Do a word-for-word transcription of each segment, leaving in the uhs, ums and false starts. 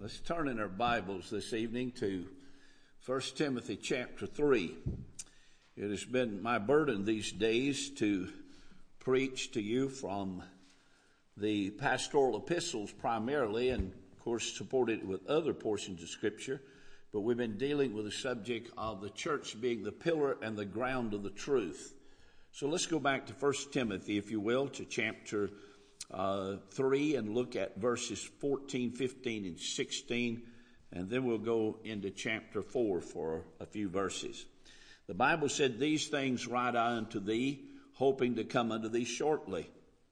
Let's turn in our Bibles this evening to First Timothy chapter three. It has been my burden these days to preach to you from the pastoral epistles primarily, and of course supported with other portions of Scripture. But we've been dealing with the subject of the church being the pillar and the ground of the truth. So let's go back to First Timothy, if you will, to chapter Uh, three, and look at verses fourteen, fifteen, and sixteen, and then we'll go into chapter four for a few verses. The Bible said, "These things write I unto thee, hoping to come unto thee shortly.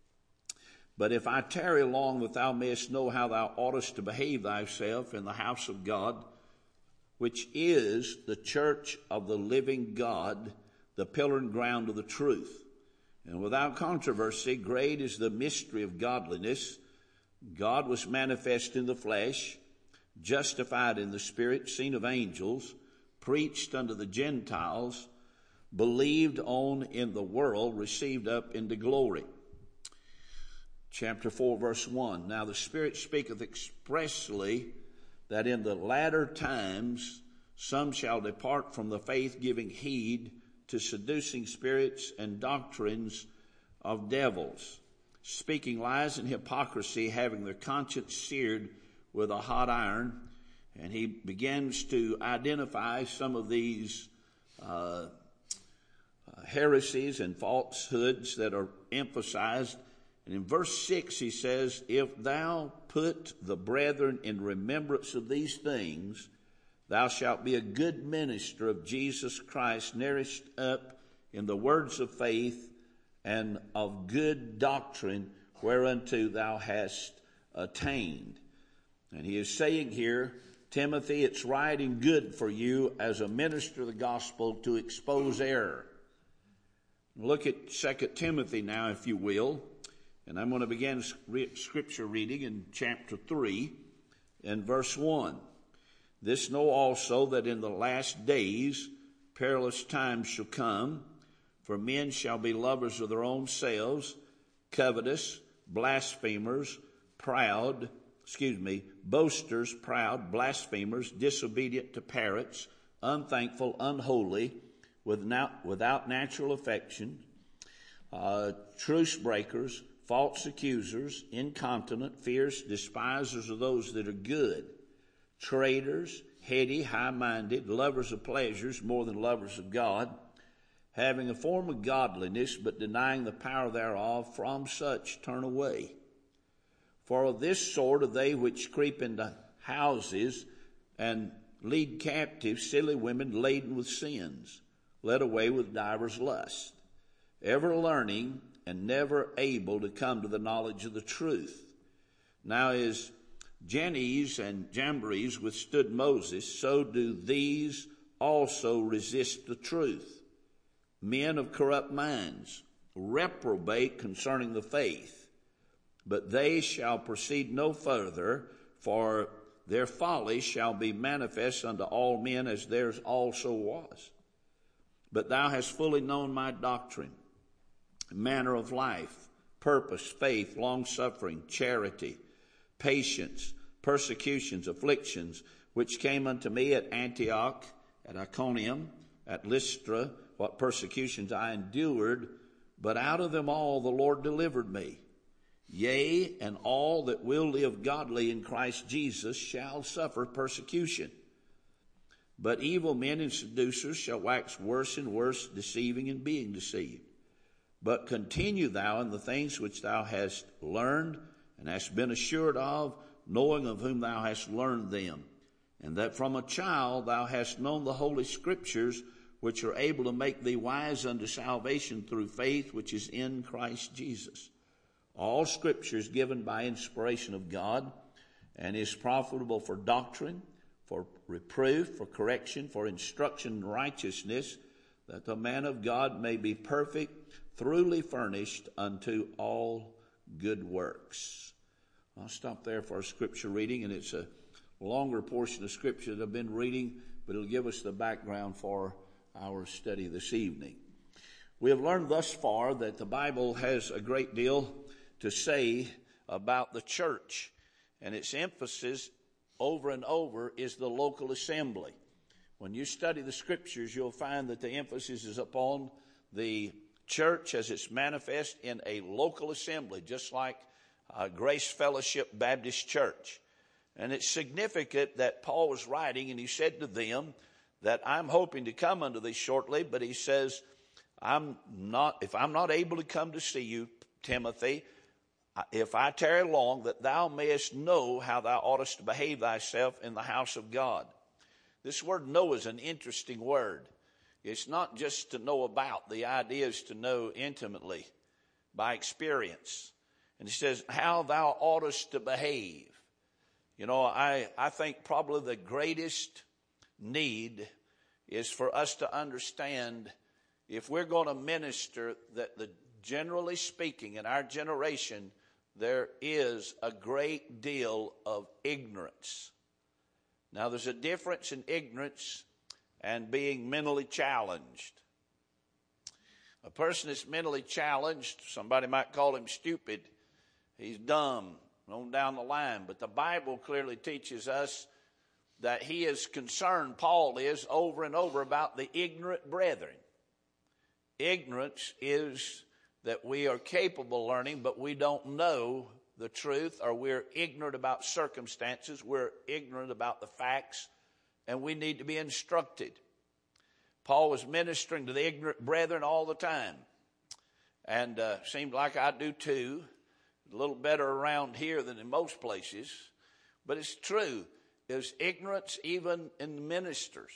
But if I tarry long, that thou mayest know how thou oughtest to behave thyself in the house of God, which is the church of the living God, the pillar and ground of the truth. And without controversy, great is the mystery of godliness. God was manifest in the flesh, justified in the spirit, seen of angels, preached unto the Gentiles, believed on in the world, received up into glory." Chapter four, verse one. "Now the Spirit speaketh expressly that in the latter times some shall depart from the faith, giving heed to seducing spirits and doctrines of devils, speaking lies and hypocrisy, having their conscience seared with a hot iron." And he begins to identify some of these uh, heresies and falsehoods that are emphasized. And in verse six he says, "If thou put the brethren in remembrance of these things, thou shalt be a good minister of Jesus Christ, nourished up in the words of faith and of good doctrine, whereunto thou hast attained." And he is saying here, Timothy, it's right and good for you as a minister of the gospel to expose error. Look at Second Timothy now, if you will. And I'm going to begin scripture reading in chapter three and verse one. "This know also, that in the last days perilous times shall come, for men shall be lovers of their own selves, covetous, blasphemers, proud, excuse me, boasters, proud, blasphemers, disobedient to parents, unthankful, unholy, without, without natural affection, uh, truce breakers, false accusers, incontinent, fierce, despisers of those that are good, traitors, heady, high-minded, lovers of pleasures more than lovers of God, having a form of godliness, but denying the power thereof. From such turn away. For of this sort are they which creep into houses and lead captive silly women laden with sins, led away with divers lusts, ever learning and never able to come to the knowledge of the truth. Now as Jannes and Jambres withstood Moses, so do these also resist the truth. Men of corrupt minds, reprobate concerning the faith, but they shall proceed no further, for their folly shall be manifest unto all men, as theirs also was. But thou hast fully known my doctrine, manner of life, purpose, faith, long-suffering, charity, patience, persecutions, afflictions, which came unto me at Antioch, at Iconium, at Lystra, what persecutions I endured, but out of them all the Lord delivered me. Yea, and all that will live godly in Christ Jesus shall suffer persecution. But evil men and seducers shall wax worse and worse, deceiving and being deceived. But continue thou in the things which thou hast learned and hast been assured of, knowing of whom thou hast learned them, and that from a child thou hast known the holy Scriptures, which are able to make thee wise unto salvation through faith which is in Christ Jesus. All Scripture is given by inspiration of God, and is profitable for doctrine, for reproof, for correction, for instruction in righteousness, that the man of God may be perfect, thoroughly furnished unto all good works." I'll stop there for our scripture reading, and it's a longer portion of scripture that I've been reading, but it'll give us the background for our study this evening. We have learned thus far that the Bible has a great deal to say about the church, and its emphasis over and over is the local assembly. When you study the scriptures, you'll find that the emphasis is upon the church as it's manifest in a local assembly, just like uh, Grace Fellowship Baptist Church. And it's significant that Paul was writing, and he said to them that I'm hoping to come unto thee shortly, but he says, I'm not, if I'm not able to come to see you, Timothy, if I tarry long, that thou mayest know how thou oughtest to behave thyself in the house of God. This word know is an interesting word. It's not just to know about. The idea is to know intimately by experience. And he says, how thou oughtest to behave. You know, I, I think probably the greatest need is for us to understand, if we're going to minister, that the generally speaking in our generation, there is a great deal of ignorance. Now, there's a difference in ignorance and being mentally challenged. A person that's mentally challenged, somebody might call him stupid. He's dumb, on down the line. But the Bible clearly teaches us that he is concerned, Paul is, over and over about the ignorant brethren. Ignorance is that we are capable of learning, but we don't know the truth, or we're ignorant about circumstances, we're ignorant about the facts, and we need to be instructed. Paul was ministering to the ignorant brethren all the time, and uh, seemed like I do too, a little better around here than in most places, but it's true. There's ignorance even in the ministers,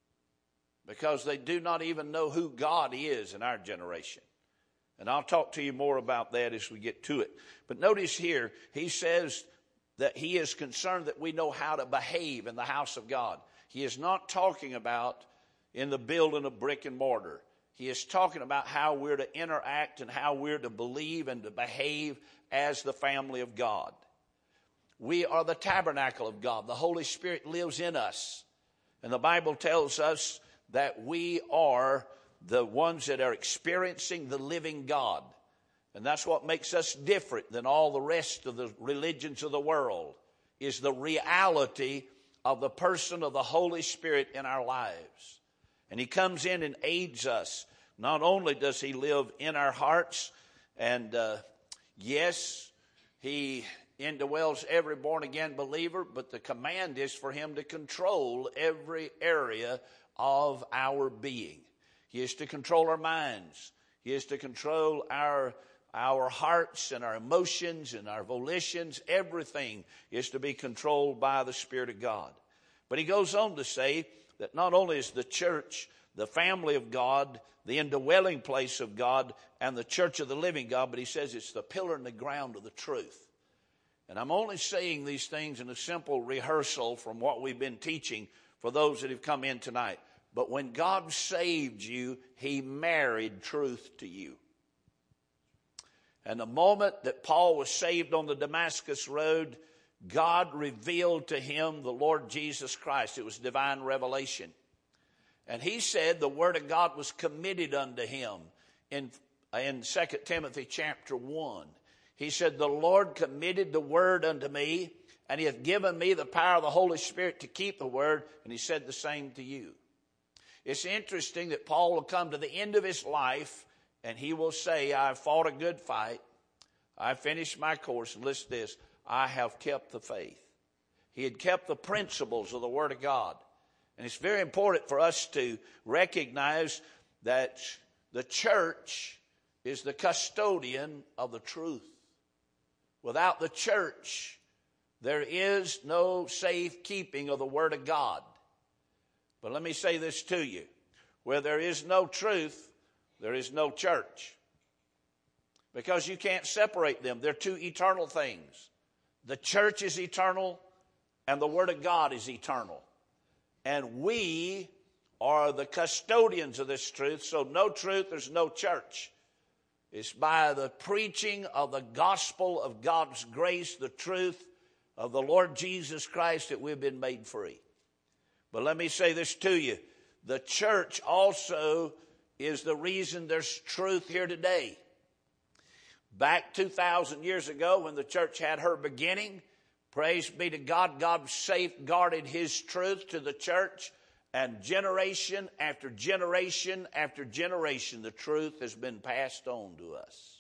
because they do not even know who God is in our generation. And I'll talk to you more about that as we get to it. But notice here, he says that he is concerned that we know how to behave in the house of God. He is not talking about in the building of brick and mortar. He is talking about how we're to interact and how we're to believe and to behave as the family of God. We are the tabernacle of God. The Holy Spirit lives in us. And the Bible tells us that we are the ones that are experiencing the living God. And that's what makes us different than all the rest of the religions of the world, is the reality of the person of the Holy Spirit in our lives. And he comes in and aids us. Not only does he live in our hearts, and uh, yes, he indwells every born-again believer, but the command is for him to control every area of our being. He is to control our minds. He is to control our, our hearts and our emotions and our volitions. Everything is to be controlled by the Spirit of God. But he goes on to say that not only is the church the family of God, the indwelling place of God, and the church of the living God, but he says it's the pillar and the ground of the truth. And I'm only saying these things in a simple rehearsal from what we've been teaching for those that have come in tonight. But when God saved you, he married truth to you. And the moment that Paul was saved on the Damascus Road, God revealed to him the Lord Jesus Christ. It was divine revelation. And he said the word of God was committed unto him in, in Second Timothy chapter one. He said, the Lord committed the word unto me, and he hath given me the power of the Holy Spirit to keep the word. And he said the same to you. It's interesting that Paul will come to the end of his life, and he will say, I have fought a good fight. I finished my course. And listen to this. I have kept the faith. He had kept the principles of the Word of God. And it's very important for us to recognize that the church is the custodian of the truth. Without the church, there is no safekeeping of the Word of God. But let me say this to you. Where there is no truth, there is no church. Because you can't separate them. They're two eternal things. The church is eternal, and the Word of God is eternal. And we are the custodians of this truth. So no truth, there's no church. It's by the preaching of the gospel of God's grace, the truth of the Lord Jesus Christ, that we've been made free. But let me say this to you. The church also is the reason there's truth here today. Back two thousand years ago, when the church had her beginning, Praise be to God. God safeguarded his truth to the church, and generation after generation after generation, the truth has been passed on to us.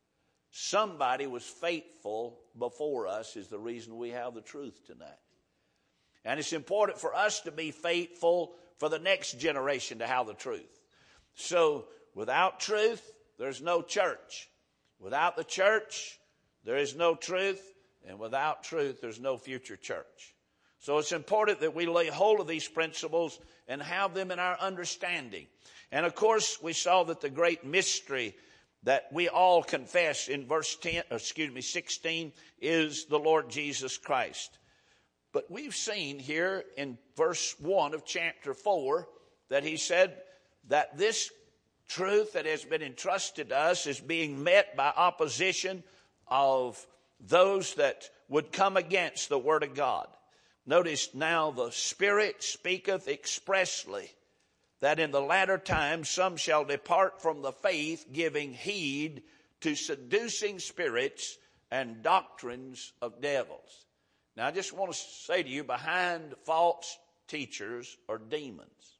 Somebody was faithful before us is the reason we have the truth tonight. And it's important for us to be faithful for the next generation to have the truth. So without truth, there's no church. Without the church, there is no truth. And without truth, there's no future church. So it's important that we lay hold of these principles and have them in our understanding. And of course, we saw that the great mystery that we all confess in verse ten, excuse me, sixteen, is the Lord Jesus Christ. But we've seen here in verse one of chapter four that he said that this truth that has been entrusted to us is being met by opposition of those that would come against the word of God. Notice now the Spirit speaketh expressly that in the latter times some shall depart from the faith, giving heed to seducing spirits and doctrines of devils. Now I just want to say to you, behind false teachers are demons.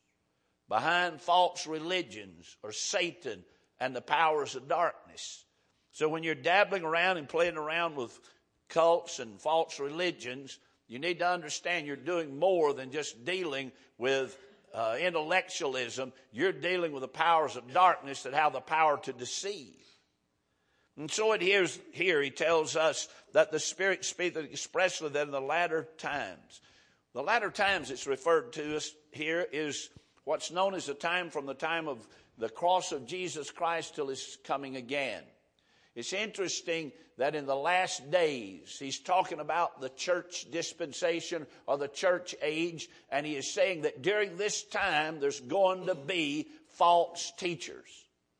Behind false religions are Satan and the powers of darkness. So when you're dabbling around and playing around with cults and false religions, you need to understand you're doing more than just dealing with uh, intellectualism. You're dealing with the powers of darkness that have the power to deceive. And so it here's, here he tells us that the Spirit speaketh expressly that in the latter times. The latter times it's referred to us here is what's known as the time from the time of the cross of Jesus Christ till his coming again. It's interesting that in the last days, he's talking about the church dispensation or the church age, and he is saying that during this time there's going to be false teachers.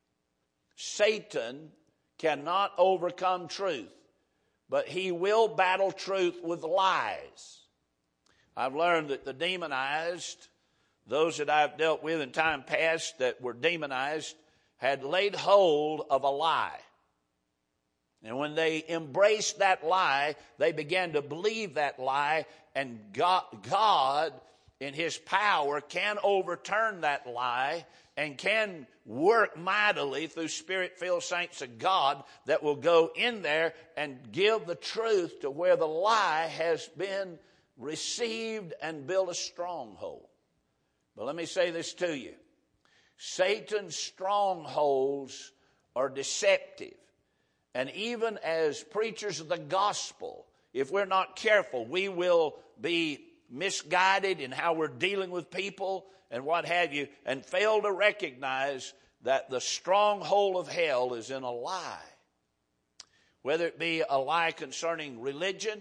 Satan cannot overcome truth, but he will battle truth with lies. I've learned that the demonized, those that I've dealt with in time past that were demonized, had laid hold of a lie. And when they embraced that lie, they began to believe that lie, and God, God in his power can overturn that lie and can work mightily through Spirit-filled saints of God that will go in there and give the truth to where the lie has been received and build a stronghold. But let me say this to you. Satan's strongholds are deceptive. And even as preachers of the gospel, if we're not careful, we will be misguided in how we're dealing with people and what have you, and fail to recognize that the stronghold of hell is in a lie. Whether it be a lie concerning religion,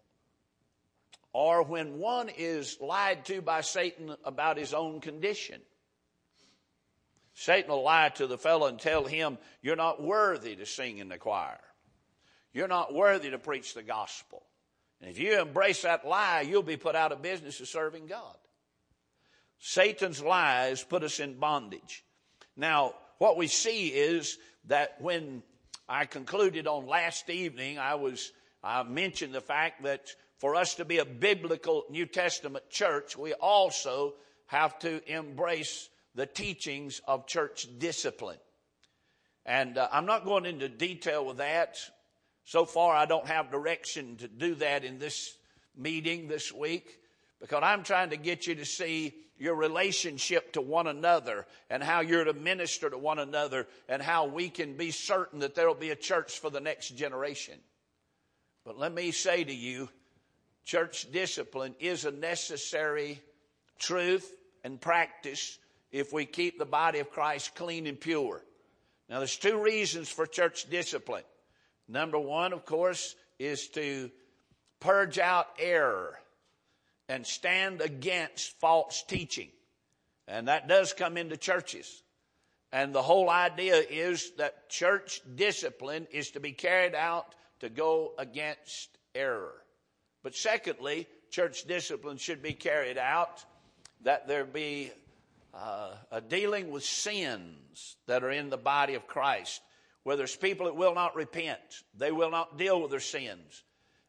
or when one is lied to by Satan about his own condition. Satan will lie to the fellow and tell him, you're not worthy to sing in the choir. You're not worthy to preach the gospel. And if you embrace that lie, you'll be put out of business of serving God. Satan's lies put us in bondage. Now, what we see is that when I concluded on last evening, I was I mentioned the fact that for us to be a biblical New Testament church, we also have to embrace the teachings of church discipline. And uh, I'm not going into detail with that. So far, I don't have direction to do that in this meeting this week, because I'm trying to get you to see your relationship to one another and how you're to minister to one another and how we can be certain that there will be a church for the next generation. But let me say to you, church discipline is a necessary truth and practice if we keep the body of Christ clean and pure. Now, there's two reasons for church discipline. Number one, of course, is to purge out error and stand against false teaching. And that does come into churches. And the whole idea is that church discipline is to be carried out to go against error. But secondly, church discipline should be carried out that there be uh, a dealing with sins that are in the body of Christ, where there's people that will not repent. They will not deal with their sins.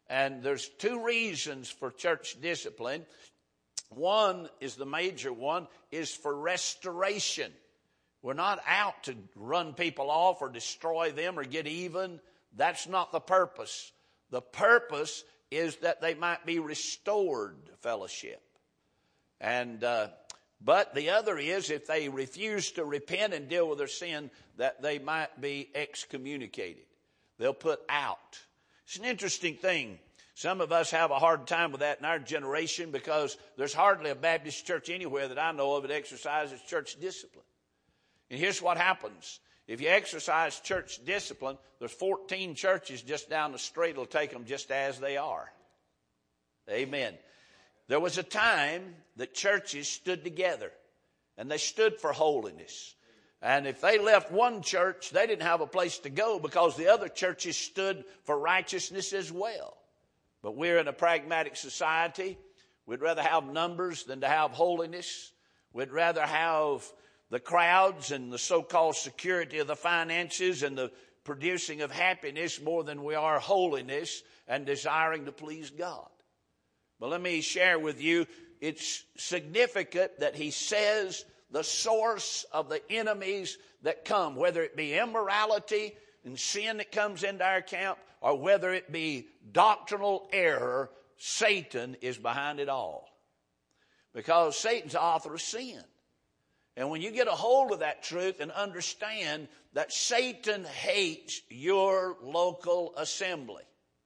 And there's two reasons for church discipline. One is the major one, is for restoration. We're not out to run people off or destroy them or get even. That's not the purpose. The purpose is that they might be restored fellowship. And uh, but the other is if they refuse to repent and deal with their sin, that they might be excommunicated. They'll put out. It's an interesting thing. Some of us have a hard time with that in our generation because there's hardly a Baptist church anywhere that I know of that exercises church discipline. And here's what happens. If you exercise church discipline, there's fourteen churches just down the street that'll take them just as they are. Amen. There was a time that churches stood together, and they stood for holiness. And if they left one church, they didn't have a place to go because the other churches stood for righteousness as well. But we're in a pragmatic society. We'd rather have numbers than to have holiness. We'd rather have the crowds and the so-called security of the finances and the producing of happiness more than we are holiness and desiring to please God. But let me share with you, it's significant that he says the source of the enemies that come, whether it be immorality and sin that comes into our camp, or whether it be doctrinal error, Satan is behind it all. Because Satan's the author of sin. And when you get a hold of that truth and understand that Satan hates your local assembly.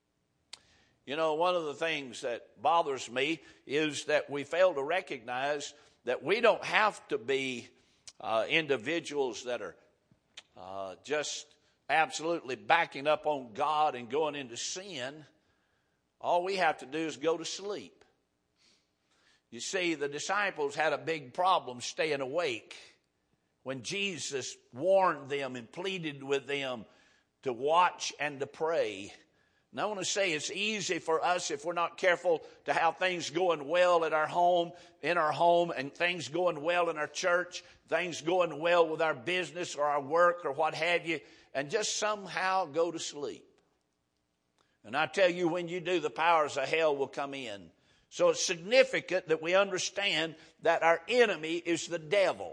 You know, one of the things that bothers me is that we fail to recognize that we don't have to be uh, individuals that are uh, just absolutely backing up on God and going into sin. All we have to do is go to sleep. You see, the disciples had a big problem staying awake when Jesus warned them and pleaded with them to watch and to pray. And I want to say it's easy for us, if we're not careful, to have things going well at our home, in our home, and things going well in our church, things going well with our business or our work or what have you, and just somehow go to sleep. And I tell you, when you do, the powers of hell will come in. So it's significant that we understand that our enemy is the devil.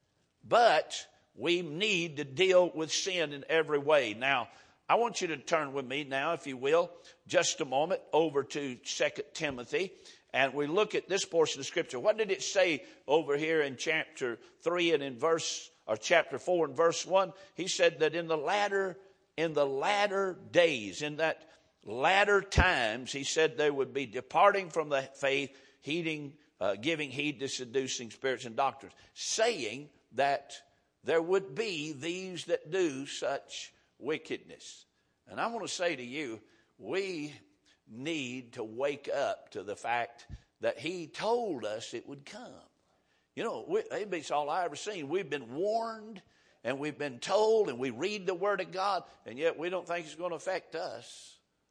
But we need to deal with sin in every way. Now, I want you to turn with me now, if you will, just a moment over to Second Timothy. And we look at this portion of Scripture. What did it say over here in chapter three and in verse, or chapter four and verse one? He said that in the latter, in the latter days, in that latter times, he said they would be departing from the faith, heeding, uh, giving heed to seducing spirits and doctrines, saying that there would be these that do such wickedness. And I want to say to you, we need to wake up to the fact that he told us it would come. You know, we, it's all I ever seen. We've been warned and we've been told and we read the Word of God, and yet we don't think it's going to affect us.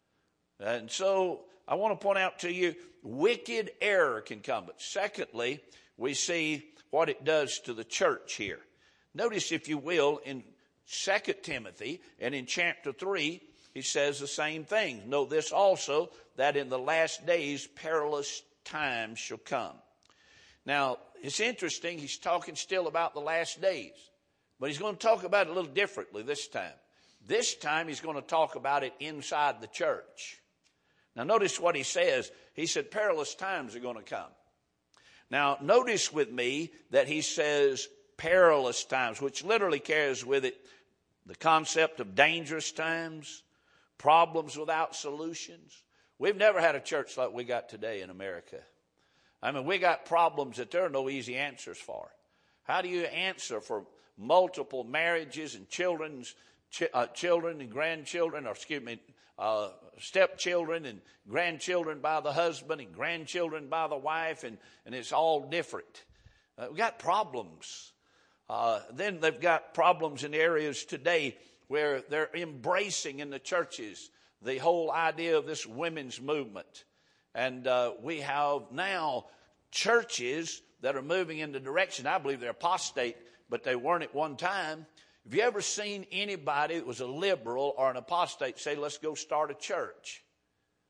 And so I want to point out to you, wicked error can come. But secondly, we see what it does to the church here. Notice, if you will, in Second Timothy and in chapter three, he says the same thing. Know this also, that in the last days perilous times shall come. Now, it's interesting, he's talking still about the last days, but he's going to talk about it a little differently this time. This time he's going to talk about it inside the church. Now, notice what he says. He said perilous times are going to come. Now, notice with me that he says perilous times, which literally carries with it the concept of dangerous times, problems without solutions. We've never had a church like we got today in America. I mean, we got problems that there are no easy answers for. How do you answer for multiple marriages and children's ch- uh, children and grandchildren, or excuse me, uh, stepchildren and grandchildren by the husband and grandchildren by the wife, and, and it's all different. Uh, we got problems. Uh, then they've got problems in areas today where they're embracing in the churches the whole idea of this women's movement. And uh, we have now churches that are moving in the direction, I believe they're apostate, but they weren't at one time. Have you ever seen anybody that was a liberal or an apostate say, let's go start a church?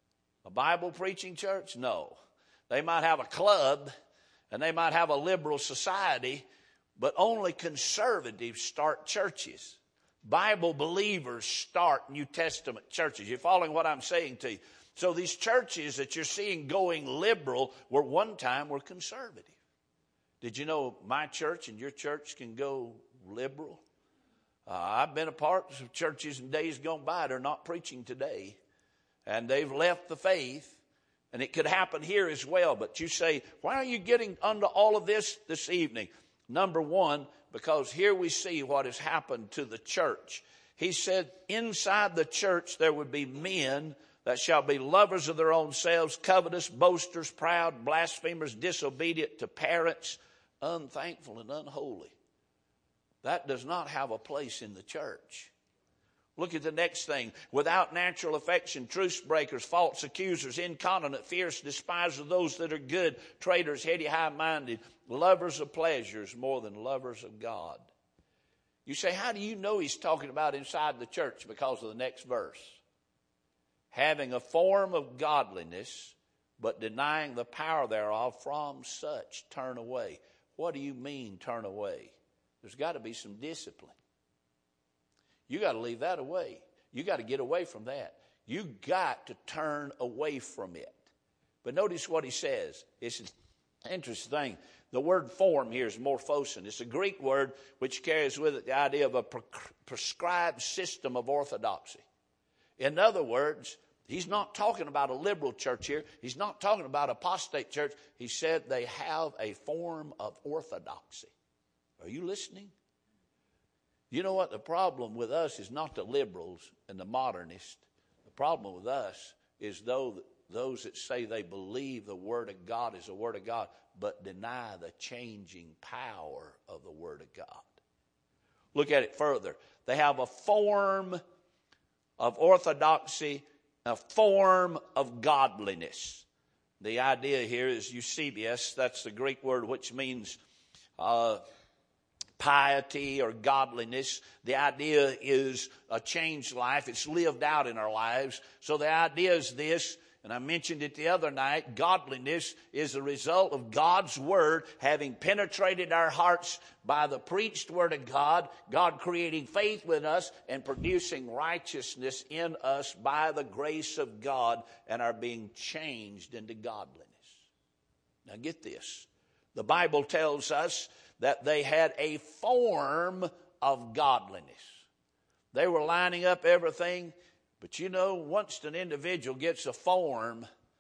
A Bible preaching church? No. They might have a club and they might have a liberal society, but only conservatives start churches. Bible believers start New Testament churches. You're following what I'm saying to you? So these churches that you're seeing going liberal were one time were conservative. Did you know my church and your church can go liberal? Uh, I've been a part of churches in days gone by that are not preaching today. And they've left the faith. And it could happen here as well. But you say, why are you getting under all of this this evening? Number one, because here we see what has happened to the church. He said, inside the church there would be men that shall be lovers of their own selves, covetous, boasters, proud, blasphemers, disobedient to parents, unthankful and unholy. That does not have a place in the church. Look at the next thing. Without natural affection, truce breakers, false accusers, incontinent, fierce, despisers of those that are good, traitors, heady, high-minded, lovers of pleasures more than lovers of God. You say, how do you know he's talking about inside the church? Because of the next verse. Having a form of godliness, but denying the power thereof, from such turn away. What do you mean turn away? There's got to be some discipline. You got to leave that away. You got to get away from that. You got to turn away from it. But notice what he says. It's an interesting thing. The word form here is morphosin. It's a Greek word which carries with it the idea of a pre- prescribed system of orthodoxy. In other words, he's not talking about a liberal church here. He's not talking about apostate church. He said they have a form of orthodoxy. Are you listening? You know what? The problem with us is not the liberals and the modernists. The problem with us is those, those that say they believe the Word of God is the Word of God, but deny the changing power of the Word of God. Look at it further. They have a form of orthodoxy, a form of godliness. The idea here is eusebius. That's the Greek word which means uh, piety or godliness. The idea is a changed life. It's lived out in our lives. So the idea is this, and I mentioned it the other night, godliness is a result of God's Word having penetrated our hearts by the preached Word of God, God creating faith with us and producing righteousness in us by the grace of God and our being changed into godliness. Now get this. The Bible tells us that they had a form of godliness. They were lining up everything. But you know, once an individual gets a form,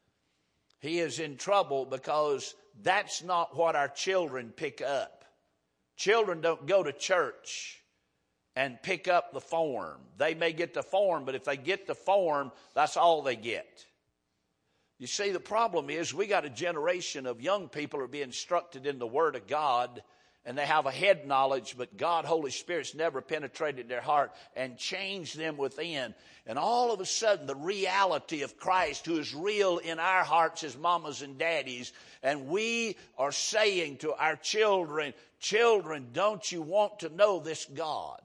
he is in trouble because that's not what our children pick up. Children don't go to church and pick up the form. They may get the form, but if they get the form, that's all they get. You see, the problem is we got a generation of young people who are being instructed in the Word of God, and they have a head knowledge, but God, Holy Spirit's never penetrated their heart and changed them within. And all of a sudden, the reality of Christ, who is real in our hearts as mamas and daddies, and we are saying to our children, children, don't you want to know this God?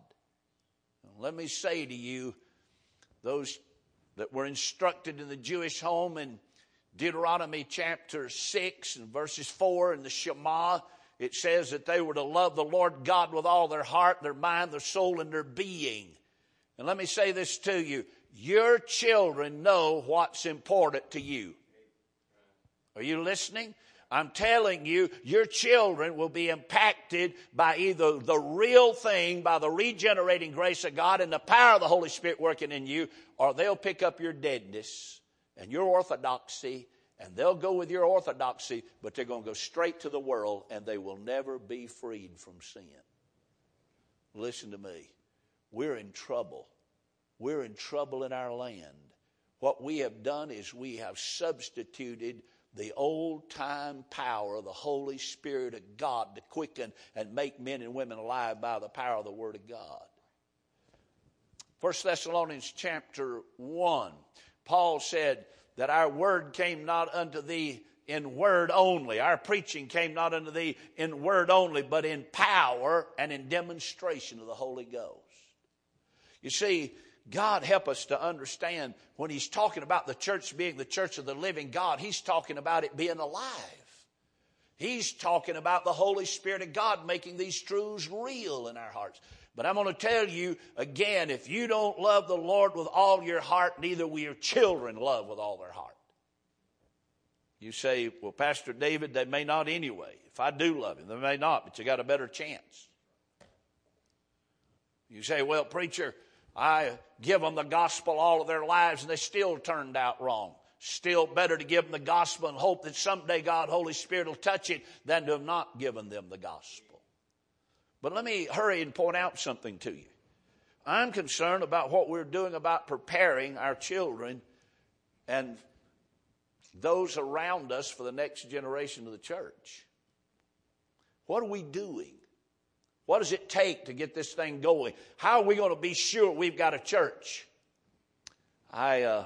Let me say to you, those that were instructed in the Jewish home in Deuteronomy chapter six and verses four in the Shema, it says that they were to love the Lord God with all their heart, their mind, their soul, and their being. And let me say this to you. Your children know what's important to you. Are you listening? I'm telling you, your children will be impacted by either the real thing, by the regenerating grace of God and the power of the Holy Spirit working in you, or they'll pick up your deadness and your orthodoxy. And they'll go with your orthodoxy, but they're going to go straight to the world, and they will never be freed from sin. Listen to me. We're in trouble. We're in trouble in our land. What we have done is we have substituted the old-time power of the Holy Spirit of God to quicken and make men and women alive by the power of the Word of God. First Thessalonians chapter one, Paul said, that our word came not unto thee in word only. Our preaching came not unto thee in word only, but in power and in demonstration of the Holy Ghost. You see, God help us to understand when he's talking about the church being the church of the living God, he's talking about it being alive. He's talking about the Holy Spirit of God making these truths real in our hearts. But I'm going to tell you again, if you don't love the Lord with all your heart, neither will your children love with all their heart. You say, well, Pastor David, they may not anyway. If I do love him, they may not, but you got a better chance. You say, well, preacher, I give them the gospel all of their lives and they still turned out wrong. Still better to give them the gospel and hope that someday God, Holy Spirit, will touch it than to have not given them the gospel. But let me hurry and point out something to you. I'm concerned about what we're doing about preparing our children and those around us for the next generation of the church. What are we doing? What does it take to get this thing going? How are we going to be sure we've got a church? I, uh,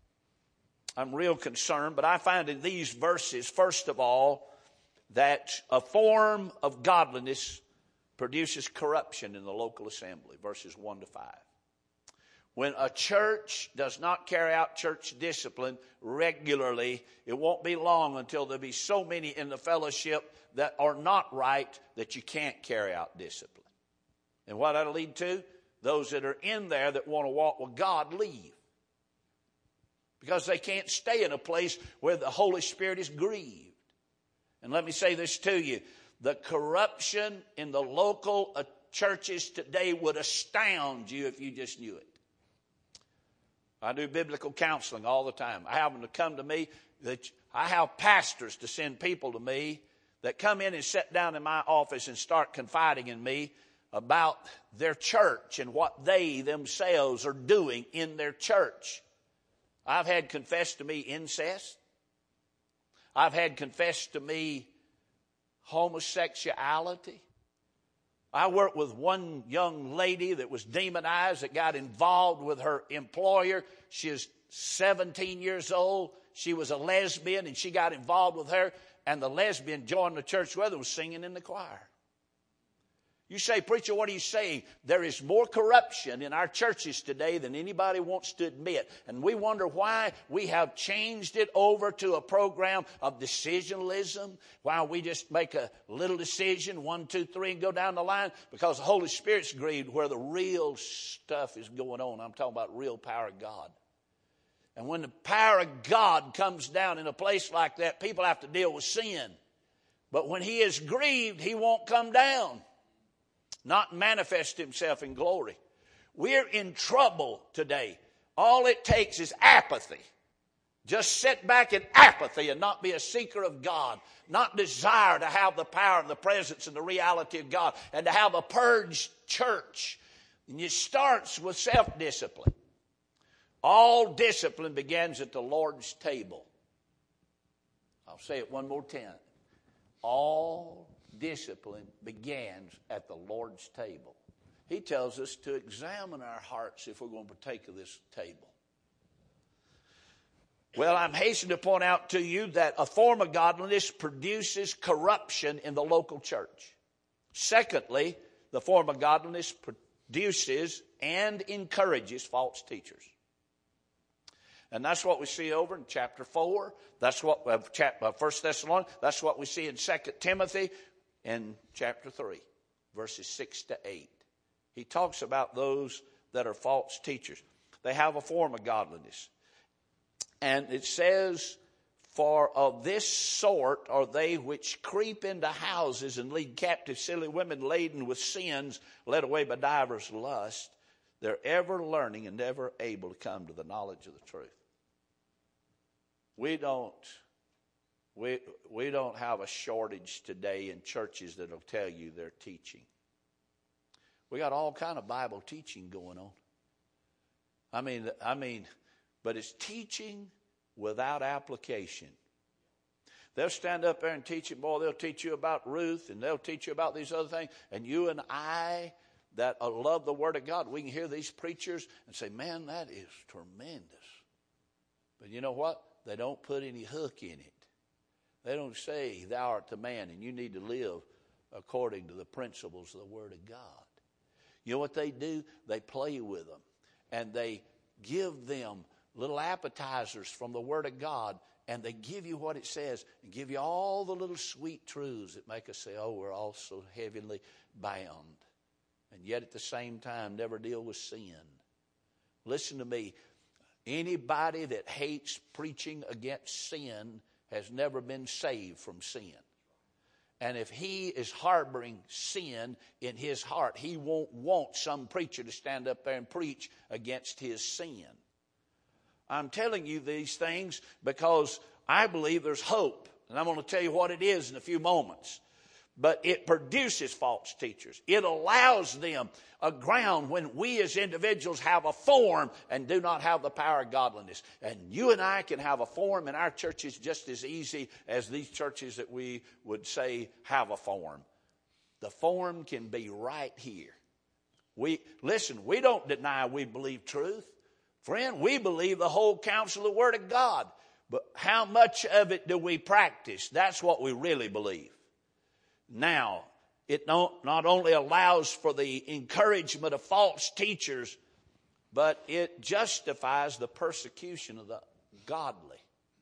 I'm real concerned, but I find in these verses, first of all, that a form of godliness produces corruption in the local assembly, verses one to five. When a church does not carry out church discipline regularly, it won't be long until there'll be so many in the fellowship that are not right that you can't carry out discipline. And what that'll lead to? Those that are in there that want to walk with God leave. Because they can't stay in a place where the Holy Spirit is grieved. And let me say this to you. The corruption in the local churches today would astound you if you just knew it. I do biblical counseling all the time. I have them to come to me. That I have pastors to send people to me that come in and sit down in my office and start confiding in me about their church and what they themselves are doing in their church. I've had confessed to me incest. I've had confessed to me homosexuality. I worked with one young lady that was demonized, that got involved with her employer. She was seventeen years old. She was a lesbian, and she got involved with her, and the lesbian joined the church with her and was singing in the choir. You say, preacher, what are you saying? There is more corruption in our churches today than anybody wants to admit. And we wonder why we have changed it over to a program of decisionalism. Why we just make a little decision, one, two, three, and go down the line. Because the Holy Spirit's grieved where the real stuff is going on. I'm talking about real power of God. And when the power of God comes down in a place like that, people have to deal with sin. But when he is grieved, he won't come down. Not manifest himself in glory. We're in trouble today. All it takes is apathy. Just sit back in apathy and not be a seeker of God. Not desire to have the power and the presence and the reality of God. And to have a purged church. And it starts with self-discipline. All discipline begins at the Lord's table. I'll say it one more time. All discipline begins at the Lord's table. He tells us to examine our hearts if we're going to partake of this table. Well, I'm hastening to point out to you that a form of godliness produces corruption in the local church. Secondly, the form of godliness produces and encourages false teachers. And that's what we see over in chapter four. That's what uh, chap, uh, First Thessalonians. That's what we see in Second Timothy in chapter three, verses six to eight. He talks about those that are false teachers. They have a form of godliness. And it says, for of this sort are they which creep into houses and lead captive silly women laden with sins, led away by divers lusts. They're ever learning and never able to come to the knowledge of the truth. We don't, we, we don't have a shortage today in churches that will tell you they're teaching. We got all kind of Bible teaching going on. I mean, I mean, but it's teaching without application. They'll stand up there and teach you, boy, they'll teach you about Ruth and they'll teach you about these other things. And you and I that love the Word of God, we can hear these preachers and say, man, that is tremendous. But you know what? They don't put any hook in it. They don't say, thou art the man, and you need to live according to the principles of the Word of God. You know what they do? They play with them. and they give them little appetizers from the Word of God, and they give you what it says and give you all the little sweet truths that make us say, oh, we're all so heavenly bound. And yet at the same time, never deal with sin. Listen to me. Anybody that hates preaching against sin has never been saved from sin. And if he is harboring sin in his heart, he won't want some preacher to stand up there and preach against his sin. I'm telling you these things because I believe there's hope. And I'm going to tell you what it is in a few moments. But it produces false teachers. It allows them a ground when we as individuals have a form and do not have the power of godliness. And you and I can have a form in our churches just as easy as these churches that we would say have a form. The form can be right here. We listen, we don't deny we believe truth. Friend, we believe the whole counsel of the Word of God. But how much of it do we practice? That's what we really believe. Now, it not only allows for the encouragement of false teachers, but it justifies the persecution of the godly.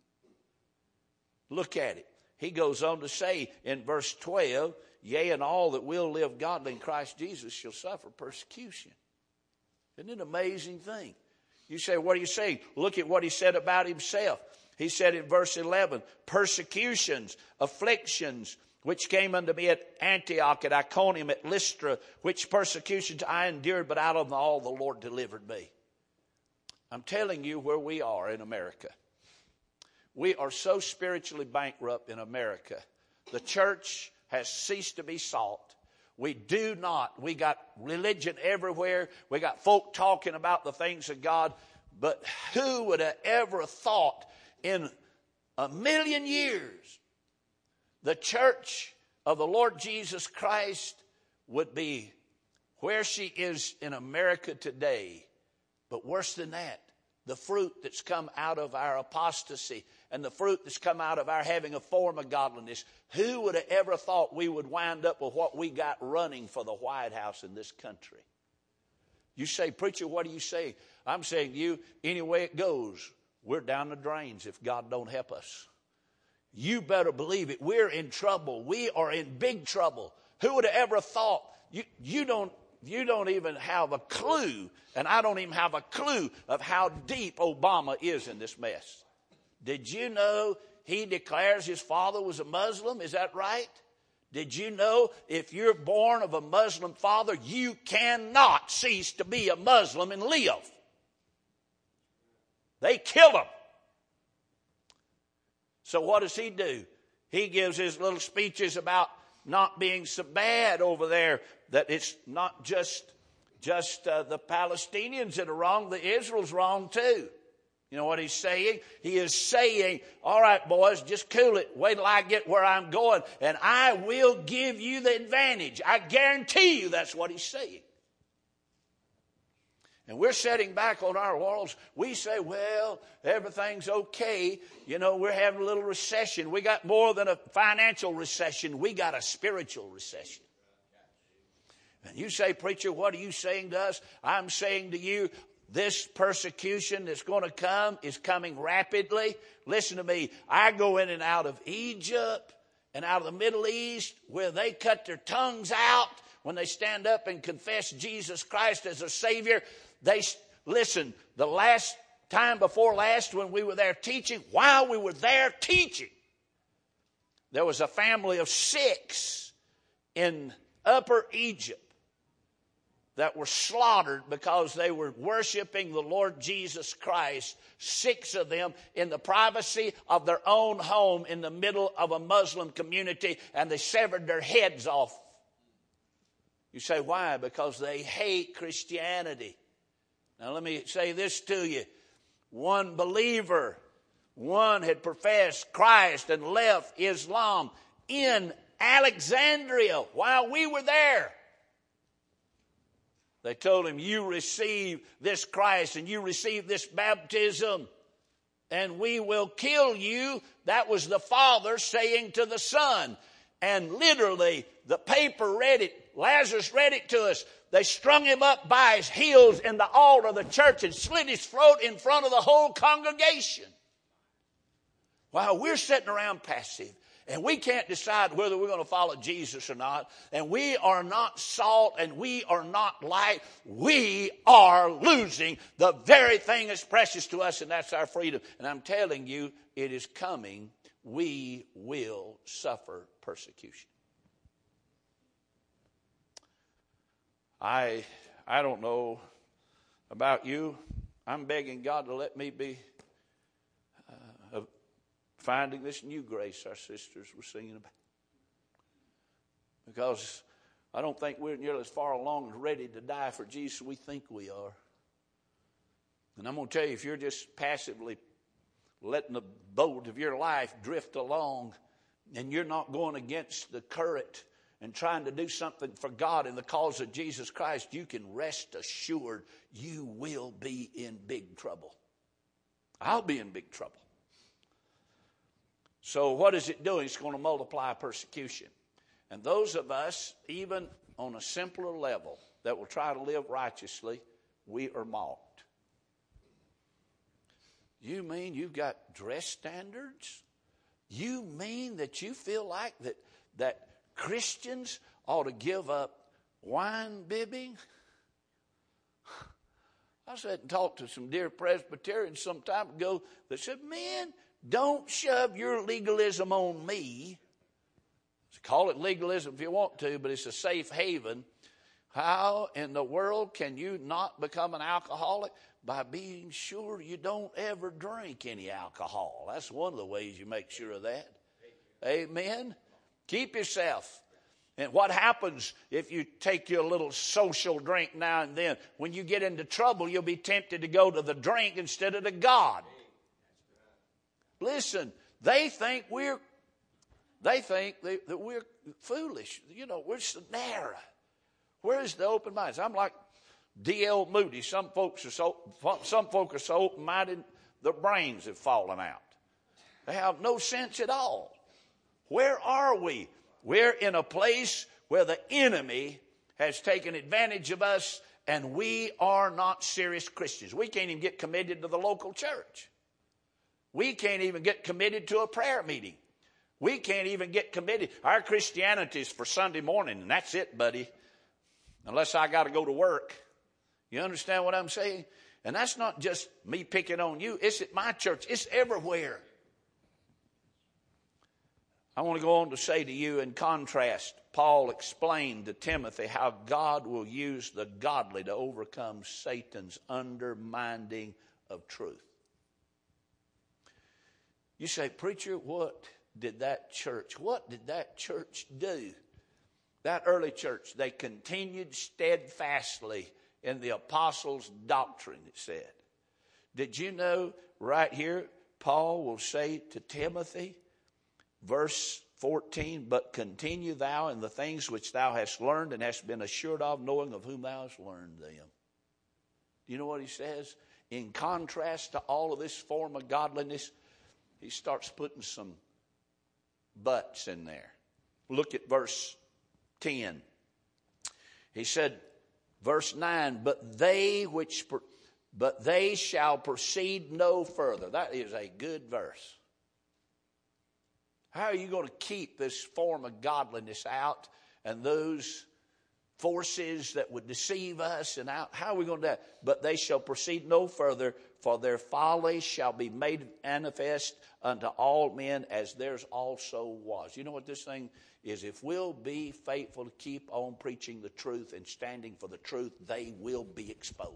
Look at it. He goes on to say in verse twelve, yea, and all that will live godly in Christ Jesus shall suffer persecution. Isn't it an amazing thing? You say, what are you saying? Look at what he said about himself. He said in verse eleven, persecutions, afflictions, which came unto me at Antioch, at Iconium, at Lystra, which persecutions I endured, but out of them all the Lord delivered me. I'm telling you where we are in America. We are so spiritually bankrupt in America. The church has ceased to be salt. We do not. We got religion everywhere. We got folk talking about the things of God. But who would have ever thought in a million years the church of the Lord Jesus Christ would be where she is in America today? But worse than that, the fruit that's come out of our apostasy and the fruit that's come out of our having a form of godliness. Who would have ever thought we would wind up with what we got running for the White House in this country? You say, preacher, what are you saying? I'm saying to you, any way it goes, we're down the drains if God don't help us. You better believe it. We're in trouble. We are in big trouble. Who would have ever thought? You, you don't, you don't even have a clue, and I don't even have a clue of how deep Obama is in this mess. Did you know he declares his father was a Muslim? Is that right? Did you know if you're born of a Muslim father, you cannot cease to be a Muslim and live? They kill him. So what does he do? He gives his little speeches about not being so bad over there, that it's not just, just uh, the Palestinians that are wrong, the Israel's wrong too. You know what he's saying? He is saying, all right, boys, just cool it. Wait till I get where I'm going, and I will give you the advantage. I guarantee you that's what he's saying. And we're sitting back on our laurels. We say, well, everything's okay. You know, we're having a little recession. We got more than a financial recession. We got a spiritual recession. And you say, preacher, what are you saying to us? I'm saying to you, this persecution that's going to come is coming rapidly. Listen to me. I go in and out of Egypt and out of the Middle East where they cut their tongues out when they stand up and confess Jesus Christ as a Savior. They listen, the last time before last when we were there teaching, while we were there teaching, there was a family of six in Upper Egypt that were slaughtered because they were worshiping the Lord Jesus Christ, six of them in the privacy of their own home in the middle of a Muslim community, and they severed their heads off. You say, why? Because they hate Christianity. Now let me say this to you. One believer, one had professed Christ and left Islam in Alexandria while we were there. They told him, you receive this Christ and you receive this baptism and we will kill you. That was the Father saying to the Son. And literally, the paper read it. Lazarus read it to us. They strung him up by his heels in the altar of the church and slit his throat in front of the whole congregation. While we're sitting around passive, and we can't decide whether we're going to follow Jesus or not, and we are not salt and we are not light, we are losing the very thing that's precious to us, and that's our freedom. And I'm telling you, it is coming. We will suffer persecution. I I don't know about you. I'm begging God to let me be uh, finding this new grace our sisters were singing about. Because I don't think we're nearly as far along and ready to die for Jesus as we think we are. And I'm going to tell you, if you're just passively letting the boat of your life drift along and you're not going against the current and trying to do something for God in the cause of Jesus Christ, you can rest assured you will be in big trouble. I'll be in big trouble. So what is it doing? It's going to multiply persecution. And those of us, even on a simpler level, that will try to live righteously, we are mocked. You mean you've got dress standards? You mean that you feel like that that Christians ought to give up wine bibbing? I sat and talked to some dear Presbyterians some time ago that said, man, don't shove your legalism on me. Call it legalism if you want to, but it's a safe haven. How in the world can you not become an alcoholic? By being sure you don't ever drink any alcohol. That's one of the ways you make sure of that. Amen. Keep yourself. And what happens if you take your little social drink now and then? When you get into trouble, you'll be tempted to go to the drink instead of to God. Listen, they think we're they think they, that we're foolish. You know, we're so narrow. Where's the open minds? I'm like D L Moody. Some folks are so some folk are so open-minded, their brains have fallen out. They have no sense at all. Where are we? We're in a place where the enemy has taken advantage of us, and we are not serious Christians. We can't even get committed to the local church. We can't even get committed to a prayer meeting. We can't even get committed. Our Christianity is for Sunday morning, and that's it, buddy. Unless I got to go to work. You understand what I'm saying? And that's not just me picking on you. It's at my church. It's everywhere. I want to go on to say to you, in contrast, Paul explained to Timothy how God will use the godly to overcome Satan's undermining of truth. You say, preacher, what did that church, what did that church do? That early church, they continued steadfastly in the apostles' doctrine, it said. Did you know right here, Paul will say to Timothy, verse fourteen, but continue thou in the things which thou hast learned and hast been assured of, knowing of whom thou hast learned them. Do you know what he says? In contrast to all of this form of godliness, he starts putting some buts in there. Look at verse ten. He said, verse nine, but they which but they shall proceed no further. That is a good verse. How are you going to keep this form of godliness out and those forces that would deceive us and out? How are we going to do that? But they shall proceed no further, for their folly shall be made manifest unto all men, as theirs also was. You know what this thing is? If we'll be faithful to keep on preaching the truth and standing for the truth, they will be exposed.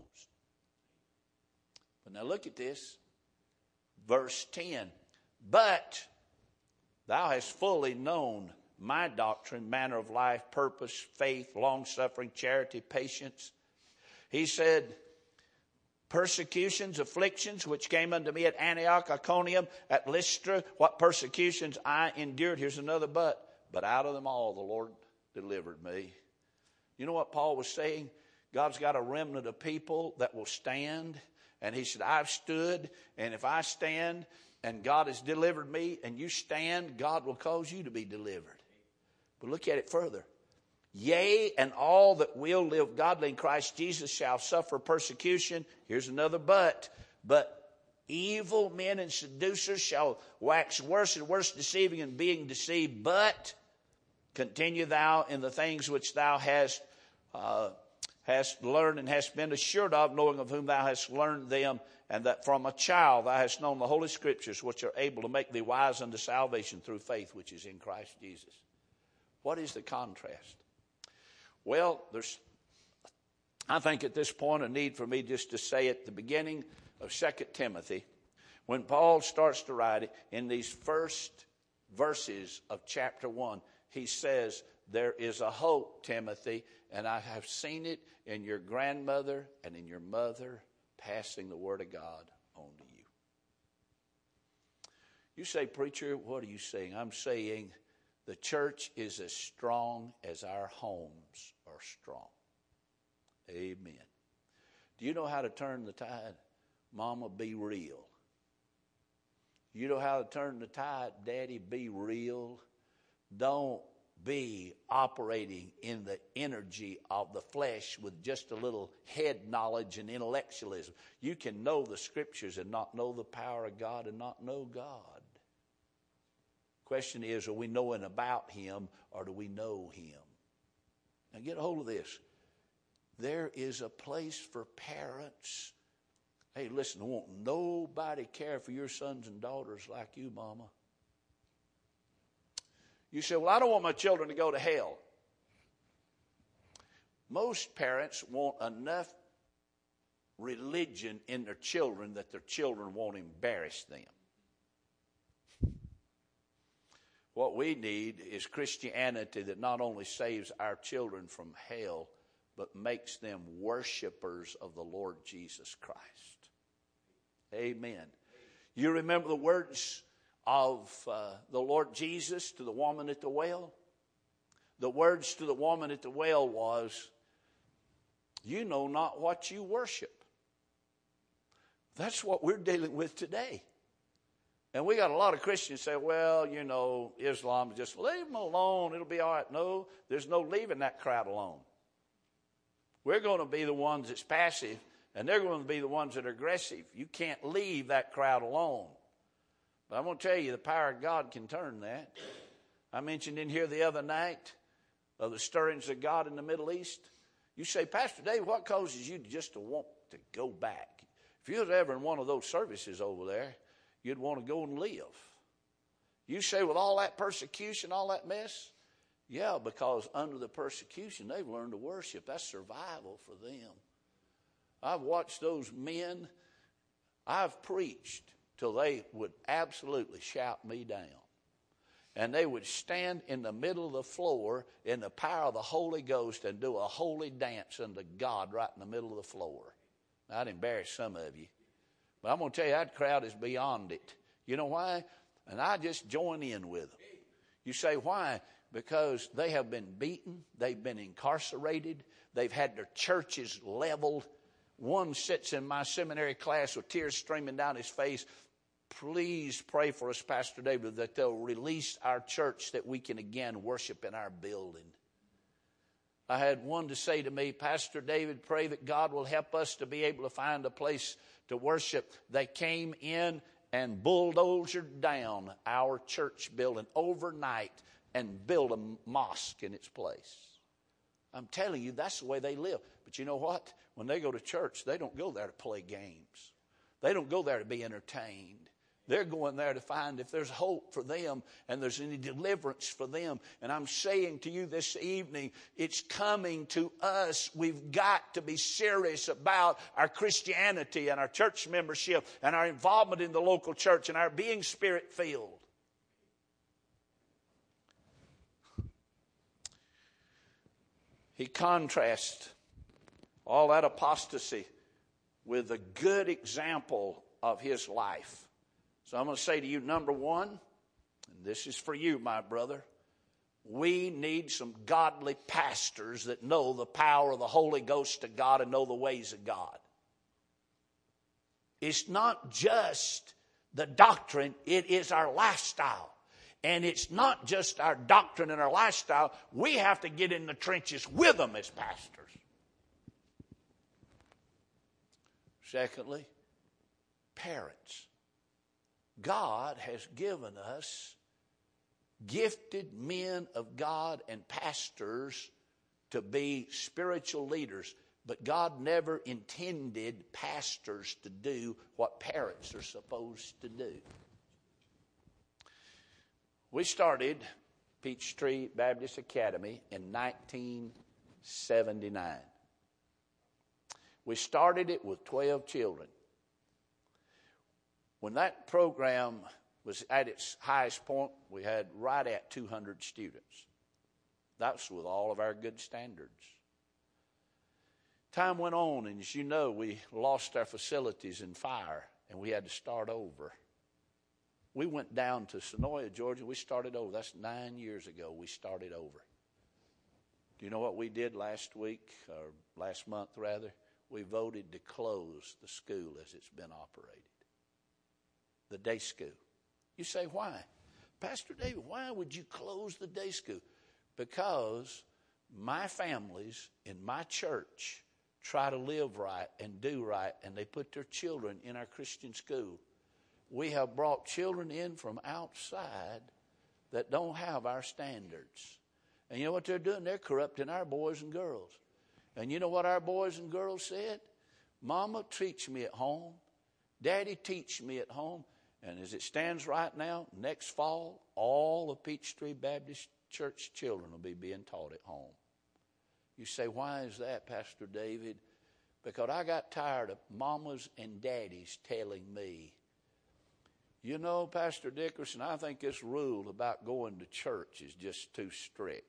But now look at this. Verse ten. But thou hast fully known my doctrine, manner of life, purpose, faith, long-suffering, charity, patience. He said, persecutions, afflictions, which came unto me at Antioch, Iconium, at Lystra, what persecutions I endured. Here's another but. But out of them all the Lord delivered me. You know what Paul was saying? God's got a remnant of people that will stand. And he said, I've stood, and if I stand and God has delivered me and you stand, God will cause you to be delivered. But look at it further. Yea, and all that will live godly in Christ Jesus shall suffer persecution. Here's another but. But evil men and seducers shall wax worse and worse, deceiving and being deceived. But continue thou in the things which thou hast uh, hast learned and hast been assured of, knowing of whom thou hast learned them, and that from a child thou hast known the Holy Scriptures, which are able to make thee wise unto salvation through faith which is in Christ Jesus. What is the contrast? Well, there's, I think at this point, a need for me just to say at the beginning of Second Timothy, when Paul starts to write it, in these first verses of chapter one, he says, there is a hope, Timothy, and I have seen it in your grandmother and in your mother passing the word of God on to you. You say, preacher, what are you saying? I'm saying the church is as strong as our homes are strong. Amen. Do you know how to turn the tide? Mama, be real. You know how to turn the tide? Daddy, be real. Don't be operating in the energy of the flesh with just a little head knowledge and intellectualism. You can know the Scriptures and not know the power of God and not know God. Question is, are we knowing about Him or do we know Him? Now get a hold of this. There is a place for parents. Hey, listen, won't nobody care for your sons and daughters like you, Mama. You say, well, I don't want my children to go to hell. Most parents want enough religion in their children that their children won't embarrass them. What we need is Christianity that not only saves our children from hell, but makes them worshipers of the Lord Jesus Christ. Amen. You remember the words of uh, the Lord Jesus to the woman at the well? The words to the woman at the well was, you know not what you worship. That's what we're dealing with today. And we got a lot of Christians say, well, you know, Islam, just leave them alone. It'll be all right. No, there's no leaving that crowd alone. We're going to be the ones that's passive, and they're going to be the ones that are aggressive. You can't leave that crowd alone. But I'm going to tell you, the power of God can turn that. I mentioned in here the other night of the stirrings of God in the Middle East. You say, Pastor Dave, what causes you just to want to go back? If you was ever in one of those services over there, you'd want to go and live. You say, with all that persecution, all that mess? Yeah, because under the persecution, they've learned to worship. That's survival for them. I've watched those men. I've preached till they would absolutely shout me down. And they would stand in the middle of the floor in the power of the Holy Ghost and do a holy dance unto God right in the middle of the floor. Now, I'd embarrass some of you. But I'm going to tell you, that crowd is beyond it. You know why? And I just join in with them. You say, why? Because they have been beaten. They've been incarcerated. They've had their churches leveled. One sits in my seminary class with tears streaming down his face. Please pray for us, Pastor David, that they'll release our church that we can again worship in our building. I had one to say to me, Pastor David, pray that God will help us to be able to find a place to worship. They came in and bulldozed down our church building overnight and built a mosque in its place. I'm telling you, that's the way they live. But you know what? When they go to church, they don't go there to play games. They don't go there to be entertained. They're going there to find if there's hope for them and there's any deliverance for them. And I'm saying to you this evening, it's coming to us. We've got to be serious about our Christianity and our church membership and our involvement in the local church and our being Spirit-filled. He contrasts all that apostasy with a good example of his life. So I'm going to say to you, number one, and this is for you, my brother, we need some godly pastors that know the power of the Holy Ghost of God and know the ways of God. It's not just the doctrine, it is our lifestyle. And it's not just our doctrine and our lifestyle. We have to get in the trenches with them as pastors. Secondly, parents. God has given us gifted men of God and pastors to be spiritual leaders. But God never intended pastors to do what parents are supposed to do. We started Peachtree Baptist Academy in nineteen seventy-nine. We started it with twelve children. When that program was at its highest point, we had right at two hundred students. That's with all of our good standards. Time went on, and as you know, we lost our facilities in fire, and we had to start over. We went down to Sonoya, Georgia. We started over. That's nine years ago we started over. Do you know what we did last week, or last month rather? We voted to close the school as it's been operated. The day school. You say, why? Pastor David, why would you close the day school? Because my families in my church try to live right and do right, and they put their children in our Christian school. We have brought children in from outside that don't have our standards. And you know what they're doing? They're corrupting our boys and girls. And you know what our boys and girls said? Mama, teach me at home. Daddy, teach me at home. And as it stands right now, next fall, all of Peachtree Baptist Church children will be being taught at home. You say, why is that, Pastor David? Because I got tired of mamas and daddies telling me, you know, Pastor Dickerson, I think this rule about going to church is just too strict.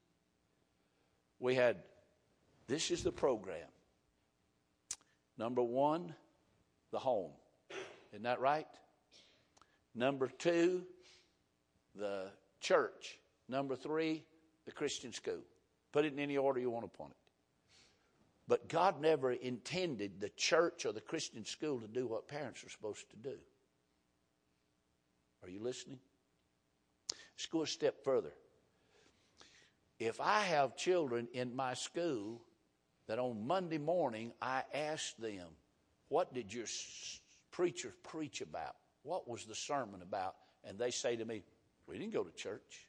We had, this is the program. Number one, the home. Isn't that right? Number two, the church. Number three, the Christian school. Put it in any order you want to put it. But God never intended the church or the Christian school to do what parents are supposed to do. Are you listening? Let's go a step further. If I have children in my school that on Monday morning I ask them, what did your preacher preach about? What was the sermon about? And they say to me, we didn't go to church.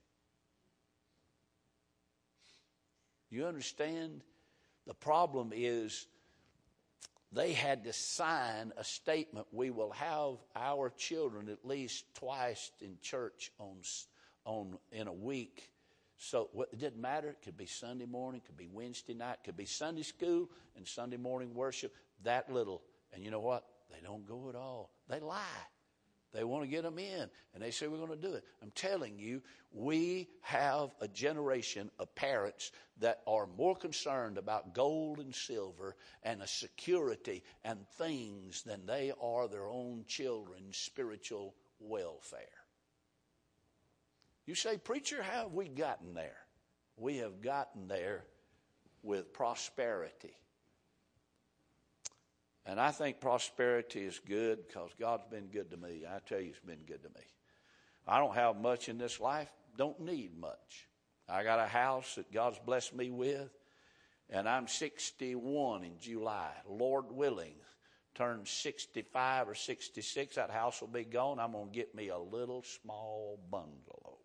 You understand? The problem is they had to sign a statement. We will have our children at least twice in church on, on in a week. So it didn't matter. It could be Sunday morning, it could be Wednesday night, it could be Sunday school and Sunday morning worship. That little. And you know what? They don't go at all. They lie. They want to get them in, and they say, we're going to do it. I'm telling you, we have a generation of parents that are more concerned about gold and silver and a security and things than they are their own children's spiritual welfare. You say, preacher, how have we gotten there? We have gotten there with prosperity. And I think prosperity is good because God's been good to me. I tell you, it's been good to me. I don't have much in this life, don't need much. I got a house that God's blessed me with, and I'm sixty-one in July. Lord willing, turn sixty-five or sixty-six, that house will be gone. I'm going to get me a little small bungalow.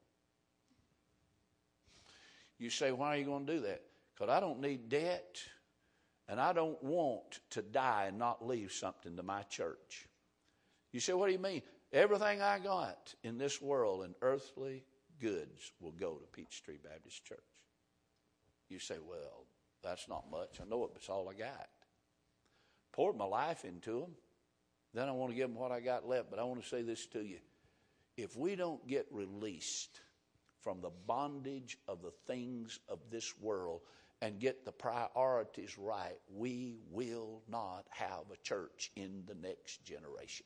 You say, why are you going to do that? Because I don't need debt. And I don't want to die and not leave something to my church. You say, what do you mean? Everything I got in this world in earthly goods will go to Peachtree Baptist Church. You say, well, that's not much. I know it, but it's all I got. Poured my life into them. Then I want to give them what I got left. But I want to say this to you. If we don't get released from the bondage of the things of this world and get the priorities right, we will not have a church in the next generation.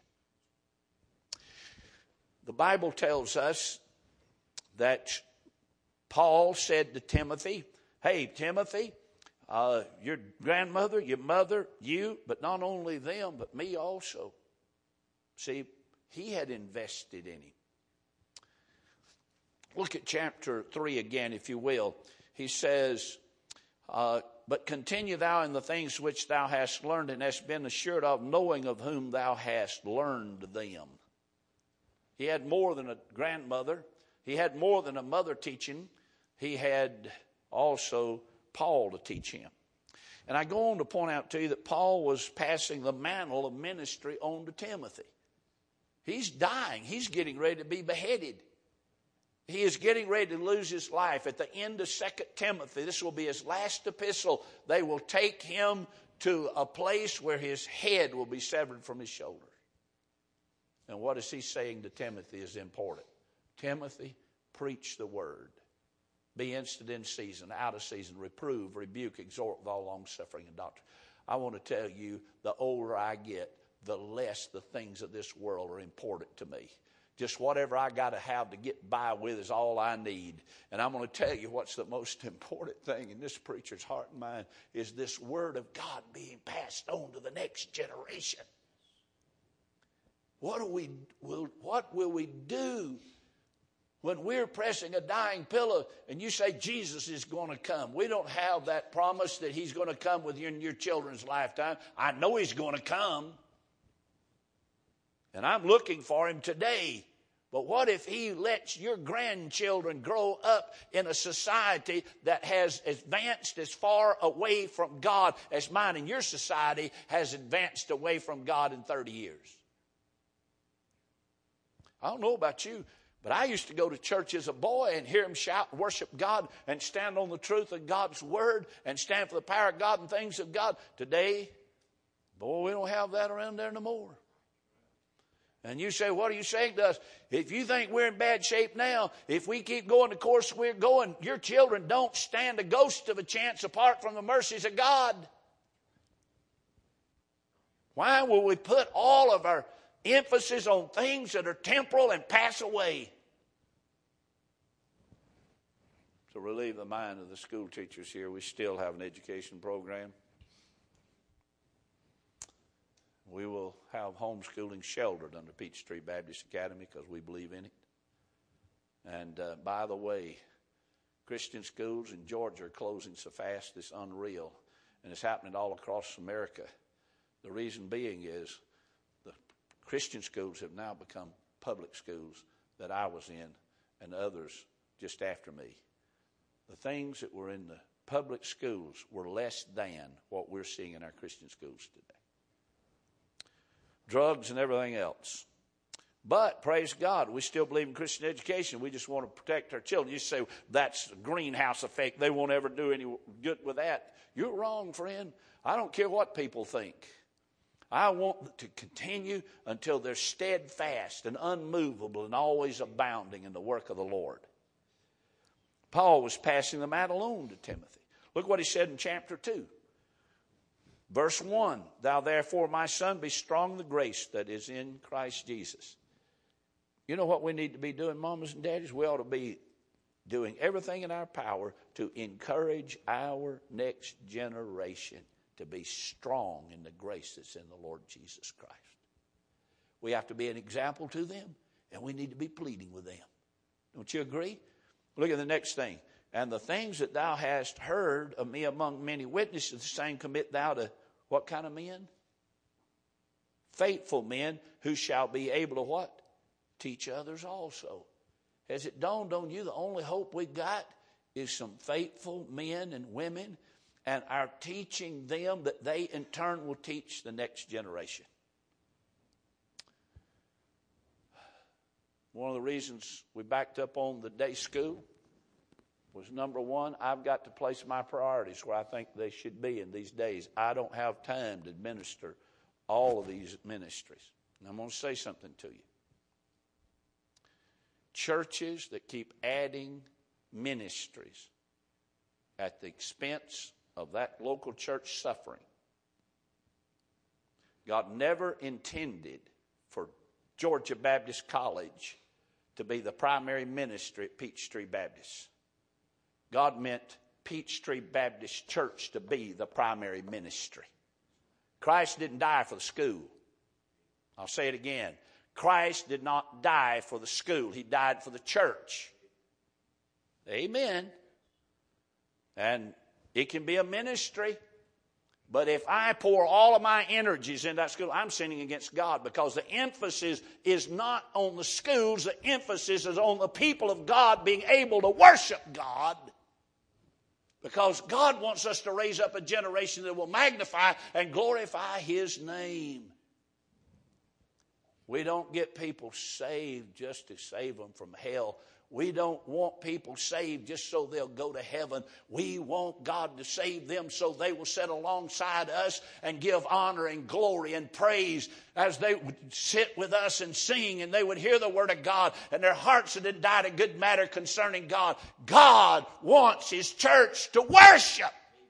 The Bible tells us that Paul said to Timothy, hey, Timothy, uh, your grandmother, your mother, you, but not only them, but me also. See, he had invested in him. Look at chapter three again, if you will. He says, uh, but continue thou in the things which thou hast learned and hast been assured of, knowing of whom thou hast learned them. He had more than a grandmother. He had more than a mother teaching. He had also Paul to teach him. And I go on to point out to you that Paul was passing the mantle of ministry on to Timothy. He's dying. He's getting ready to be beheaded. He is getting ready to lose his life. At the end of Second Timothy, this will be his last epistle, they will take him to a place where his head will be severed from his shoulders. And what is he saying to Timothy is important. Timothy, preach the word. Be instant in season, out of season, reprove, rebuke, exhort with all long suffering and doctrine. I want to tell you, the older I get, the less the things of this world are important to me. Just whatever I got to have to get by with is all I need. And I'm going to tell you what's the most important thing in this preacher's heart and mind is this word of God being passed on to the next generation. What do we will what will we do when we're pressing a dying pillow and you say Jesus is going to come? We don't have that promise that he's going to come within your children's lifetime. I know he's going to come. And I'm looking for him today. But what if he lets your grandchildren grow up in a society that has advanced as far away from God as mine and your society has advanced away from God in thirty years? I don't know about you, but I used to go to church as a boy and hear him shout, worship God, and stand on the truth of God's word and stand for the power of God and things of God. Today, boy, we don't have that around there no more. And you say, what are you saying to us? If you think we're in bad shape now, if we keep going the course we're going, your children don't stand a ghost of a chance apart from the mercies of God. Why will we put all of our emphasis on things that are temporal and pass away? To relieve the mind of the school teachers here, we still have an education program. We will have homeschooling sheltered under Peachtree Baptist Academy because we believe in it. And uh, by the way, Christian schools in Georgia are closing so fast it's unreal. And it's happening all across America. The reason being is the Christian schools have now become public schools that I was in and others just after me. The things that were in the public schools were less than what we're seeing in our Christian schools today. Drugs and everything else. But, praise God, we still believe in Christian education. We just want to protect our children. You say, that's a greenhouse effect. They won't ever do any good with that. You're wrong, friend. I don't care what people think. I want to continue until they're steadfast and unmovable and always abounding in the work of the Lord. Paul was passing the mantle on to Timothy. Look what he said in chapter two. Verse one, thou therefore, my son, be strong in the grace that is in Christ Jesus. You know what we need to be doing, mamas and daddies? We ought to be doing everything in our power to encourage our next generation to be strong in the grace that's in the Lord Jesus Christ. We have to be an example to them, and we need to be pleading with them. Don't you agree? Look at the next thing. And the things that thou hast heard of me among many witnesses, the same commit thou to what kind of men? Faithful men who shall be able to what? Teach others also. Has it dawned on you the only hope we've got is some faithful men and women, and our teaching them that they in turn will teach the next generation? One of the reasons we backed up on the day school was, number one, I've got to place my priorities where I think they should be in these days. I don't have time to administer all of these ministries. And I'm going to say something to you. Churches that keep adding ministries at the expense of that local church suffering. God never intended for Georgia Baptist College to be the primary ministry at Peachtree Baptist. God meant Peachtree Baptist Church to be the primary ministry. Christ didn't die for the school. I'll say it again. Christ did not die for the school. He died for the church. Amen. And it can be a ministry. But if I pour all of my energies in that school, I'm sinning against God, because the emphasis is not on the schools. The emphasis is on the people of God being able to worship God. Because God wants us to raise up a generation that will magnify and glorify His name. We don't get people saved just to save them from hell. We don't want people saved just so they'll go to heaven. We want God to save them so they will sit alongside us and give honor and glory and praise as they would sit with us and sing, and they would hear the word of God, and their hearts would indict a good matter concerning God. God wants His church to worship.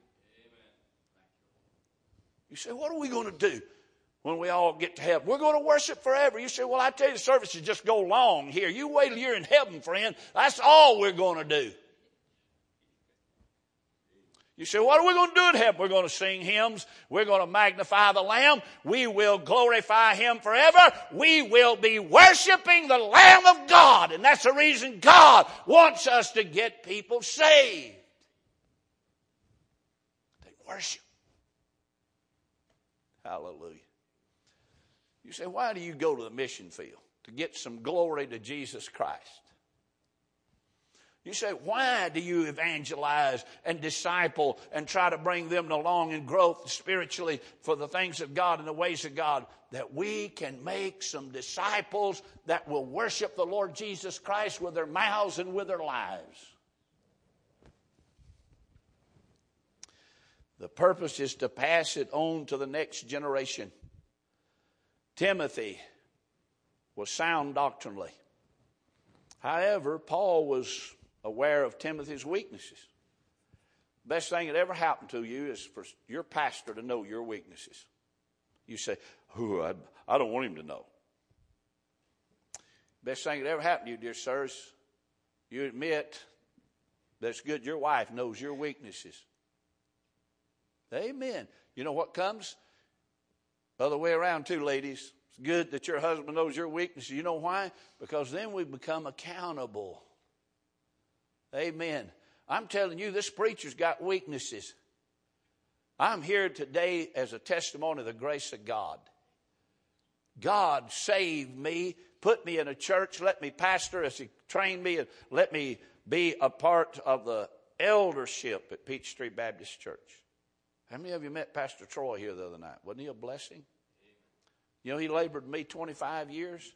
You say, what are we going to do when we all get to heaven? We're going to worship forever. You say, well, I tell you, the services just go long here. You wait till you're in heaven, friend. That's all we're going to do. You say, what are we going to do in heaven? We're going to sing hymns. We're going to magnify the Lamb. We will glorify Him forever. We will be worshiping the Lamb of God. And that's the reason God wants us to get people saved. They worship. Hallelujah. You say, why do you go to the mission field? To get some glory to Jesus Christ. You say, why do you evangelize and disciple and try to bring them along in growth spiritually for the things of God and the ways of God? That we can make some disciples that will worship the Lord Jesus Christ with their mouths and with their lives. The purpose is to pass it on to the next generation. Timothy was sound doctrinally. However, Paul was aware of Timothy's weaknesses. Best thing that ever happened to you is for your pastor to know your weaknesses. You say, oh, I, I don't want him to know. Best thing that ever happened to you, dear sirs, you admit that it's good your wife knows your weaknesses. Amen. You know what comes? Other way around too, ladies. It's good that your husband knows your weaknesses. You know why? Because then we become accountable. Amen. I'm telling you, this preacher's got weaknesses. I'm here today as a testimony of the grace of God. God saved me, put me in a church, let me pastor as He trained me, and let me be a part of the eldership at Peachtree Baptist Church. How many of you met Pastor Troy here the other night? Wasn't he a blessing? You know, he labored with me twenty-five years.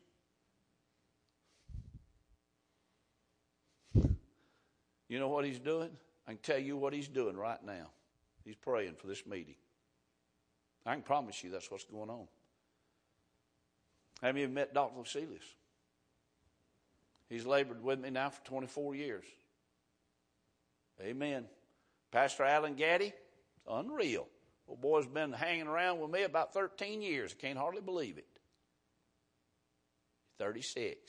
You know what he's doing? I can tell you what he's doing right now. He's praying for this meeting. I can promise you that's what's going on. Have you met Doctor Lucilius? He's labored with me now for twenty-four years. Amen. Pastor Alan Gaddy, unreal. Old boy's been hanging around with me about thirteen years. I can't hardly believe it. thirty-six.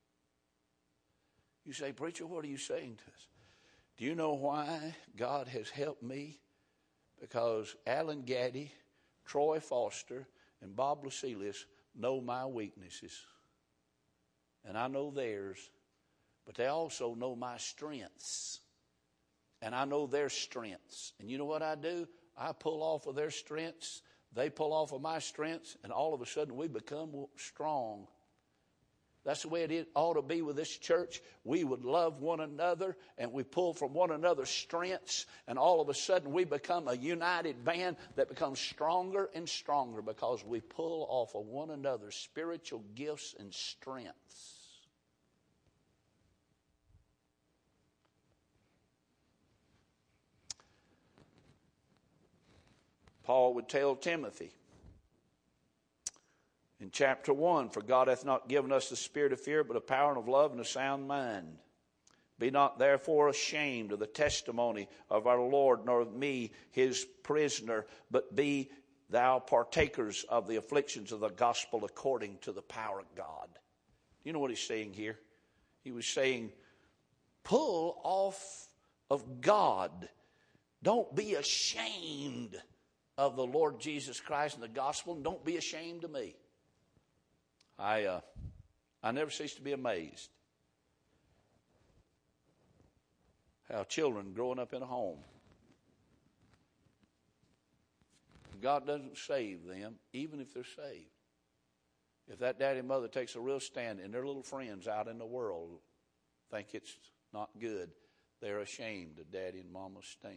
You say, preacher, what are you saying to us? Do you know why God has helped me? Because Alan Gaddy, Troy Foster, and Bob Lucilius know my weaknesses. And I know theirs. But they also know my strengths. And I know their strengths. And you know what I do? I pull off of their strengths. They pull off of my strengths. And all of a sudden we become strong. That's the way it ought to be with this church. We would love one another, and we pull from one another's strengths, and all of a sudden we become a united band that becomes stronger and stronger because we pull off of one another's spiritual gifts and strengths. Paul would tell Timothy in chapter one, for God hath not given us the spirit of fear, but of power and of love and a sound mind. Be not therefore ashamed of the testimony of our Lord, nor of me, his prisoner, but be thou partakers of the afflictions of the gospel according to the power of God. You know what he's saying here? He was saying, pull off of God. Don't be ashamed of the Lord Jesus Christ and the gospel, and don't be ashamed of me. I uh, I never cease to be amazed how children growing up in a home, God doesn't save them, even if they're saved. If that daddy and mother takes a real stand and their little friends out in the world think it's not good, they're ashamed of daddy and mama's stand.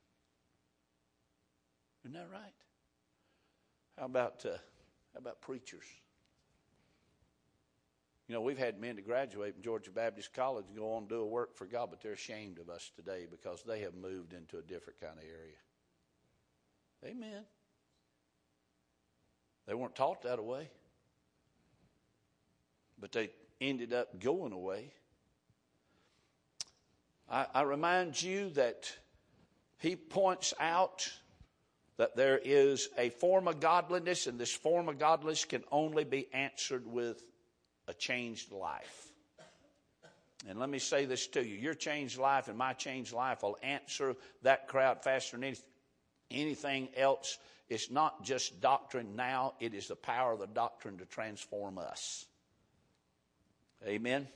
Isn't that right? How about uh, how about preachers? You know, we've had men to graduate from Georgia Baptist College and go on and do a work for God, but they're ashamed of us today because they have moved into a different kind of area. Amen. They weren't taught that way, but they ended up going away. I, I remind you that he points out that there is a form of godliness, and this form of godliness can only be answered with a changed life. And let me say this to you. Your changed life and my changed life will answer that crowd faster than anything else. It's not just doctrine now. It is the power of the doctrine to transform us. Amen.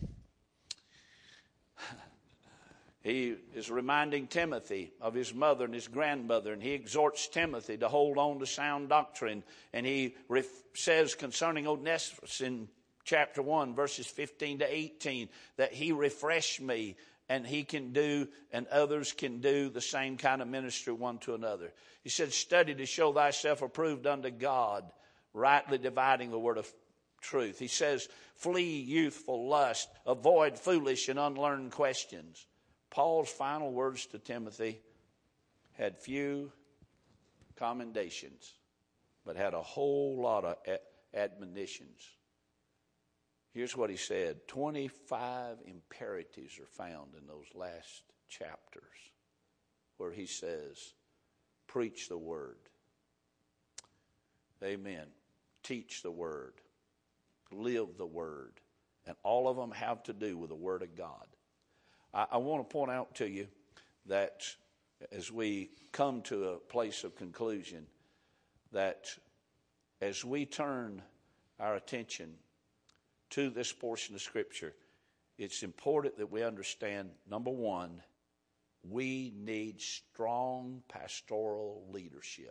He is reminding Timothy of his mother and his grandmother, and he exhorts Timothy to hold on to sound doctrine. And he ref- says concerning Onesimus in chapter one, verses fifteen to eighteen, that he refreshed me, and he can do, and others can do the same kind of ministry one to another. He said, study to show thyself approved unto God, rightly dividing the word of truth. He says, flee youthful lust, avoid foolish and unlearned questions. Paul's final words to Timothy had few commendations, but had a whole lot of admonitions. Here's what he said. twenty-five imperatives are found in those last chapters where he says, preach the word. Amen. Teach the word. Live the word. And all of them have to do with the word of God. I, I want to point out to you that as we come to a place of conclusion, that as we turn our attention to this portion of Scripture, it's important that we understand, number one, we need strong pastoral leadership.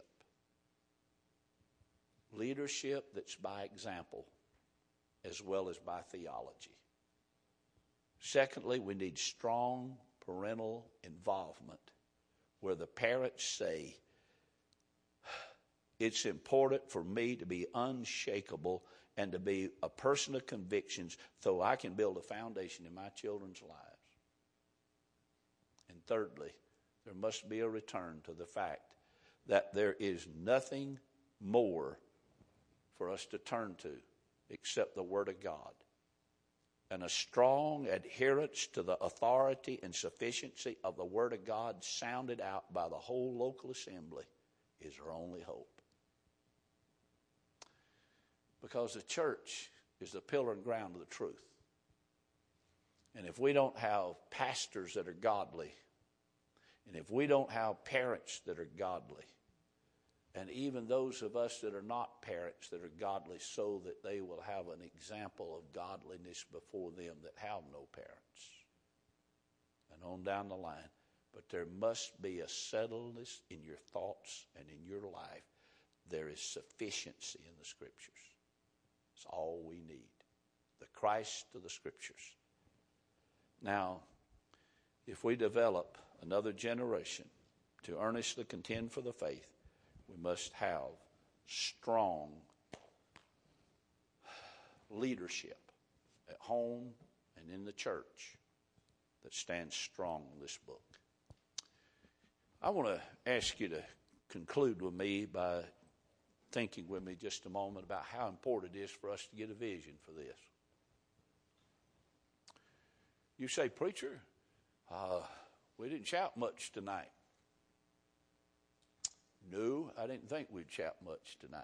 Leadership that's by example as well as by theology. Secondly, we need strong parental involvement where the parents say, it's important for me to be unshakable and to be a person of convictions so I can build a foundation in my children's lives. And thirdly, there must be a return to the fact that there is nothing more for us to turn to except the Word of God. And a strong adherence to the authority and sufficiency of the Word of God sounded out by the whole local assembly is our only hope. Because the church is the pillar and ground of the truth. And if we don't have pastors that are godly, and if we don't have parents that are godly, and even those of us that are not parents that are godly, so that they will have an example of godliness before them that have no parents, and on down the line. But there must be a settledness in your thoughts and in your life. There is sufficiency in the Scriptures. It's all we need. The Christ of the Scriptures. Now, if we develop another generation to earnestly contend for the faith, we must have strong leadership at home and in the church that stands strong in this book. I want to ask you to conclude with me by thinking with me just a moment about how important it is for us to get a vision for this. You say, preacher, uh, we didn't shout much tonight. No, I didn't think we'd shout much tonight.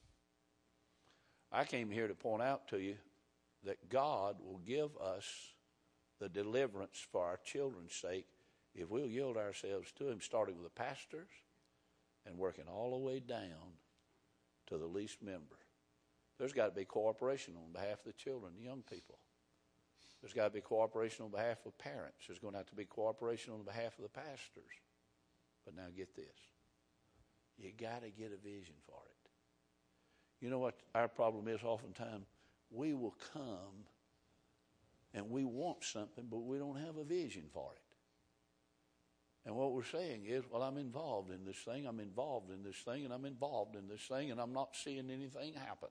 I came here to point out to you that God will give us the deliverance for our children's sake if we'll yield ourselves to Him, starting with the pastors and working all the way down to the least member. There's got to be cooperation on behalf of the children, the young people. There's got to be cooperation on behalf of parents. There's going to have to be cooperation on behalf of the pastors. But now get this. You got to get a vision for it. You know what our problem is oftentimes? We will come and we want something, but we don't have a vision for it. And what we're saying is, well, I'm involved in this thing, I'm involved in this thing, and I'm involved in this thing, and I'm not seeing anything happen.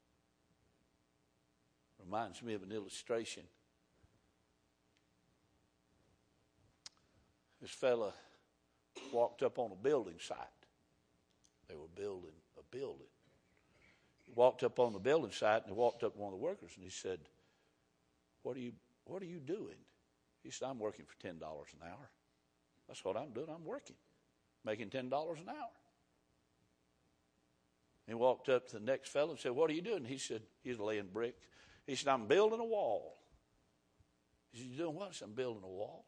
Reminds me of an illustration. This fella walked up on a building site. They were building a building. He walked up on the building site, and he walked up to one of the workers, and he said, What are you, what are you doing? He said, I'm working for ten dollars an hour. That's what I'm doing. I'm working, making ten dollars an hour. He walked up to the next fellow and said, What are you doing? He said, he's laying brick. He said, I'm building a wall. He said, You doing what? I said, I'm building a wall.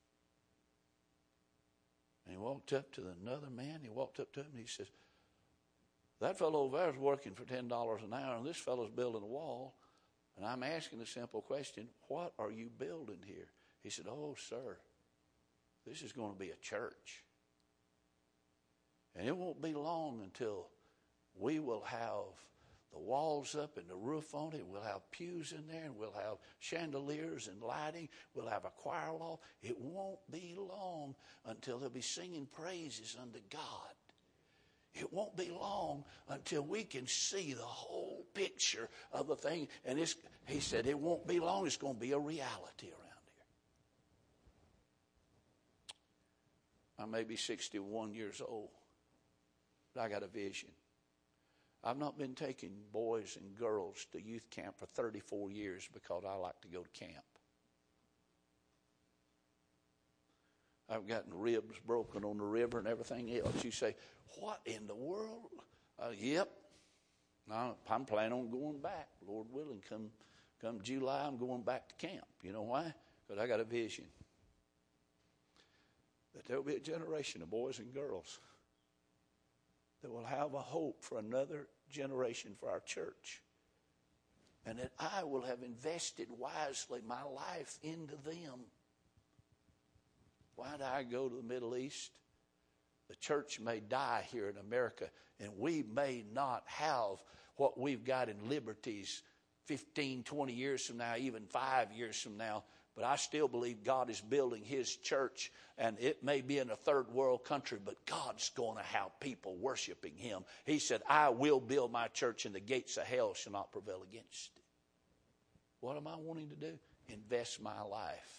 And he walked up to another man. He walked up to him and he says, That fellow over there is working for ten dollars an hour, and this fellow's building a wall. And I'm asking a simple question, what are you building here? He said, Oh, sir, this is going to be a church. And it won't be long until we will have the walls up and the roof on it. We'll have pews in there, and we'll have chandeliers and lighting. We'll have a choir loft. It won't be long until they'll be singing praises unto God. It won't be long until we can see the whole picture of the thing. And it's, he said, it won't be long. It's going to be a reality around here. I may be sixty-one years old, but I got a vision. I've not been taking boys and girls to youth camp for thirty-four years because I like to go to camp. I've gotten ribs broken on the river and everything else. You say, what in the world? Uh, yep. No, I'm planning on going back. Lord willing, come, come July, I'm going back to camp. You know why? Because I got a vision that there will be a generation of boys and girls that will have a hope for another generation for our church. And that I will have invested wisely my life into them. Why did I go to the Middle East? The church may die here in America, and we may not have what we've got in liberties fifteen, twenty years from now, even five years from now. But I still believe God is building his church, and it may be in a third world country, but God's going to have people worshiping him. He said, I will build my church, and the gates of hell shall not prevail against it. What am I wanting to do? Invest my life.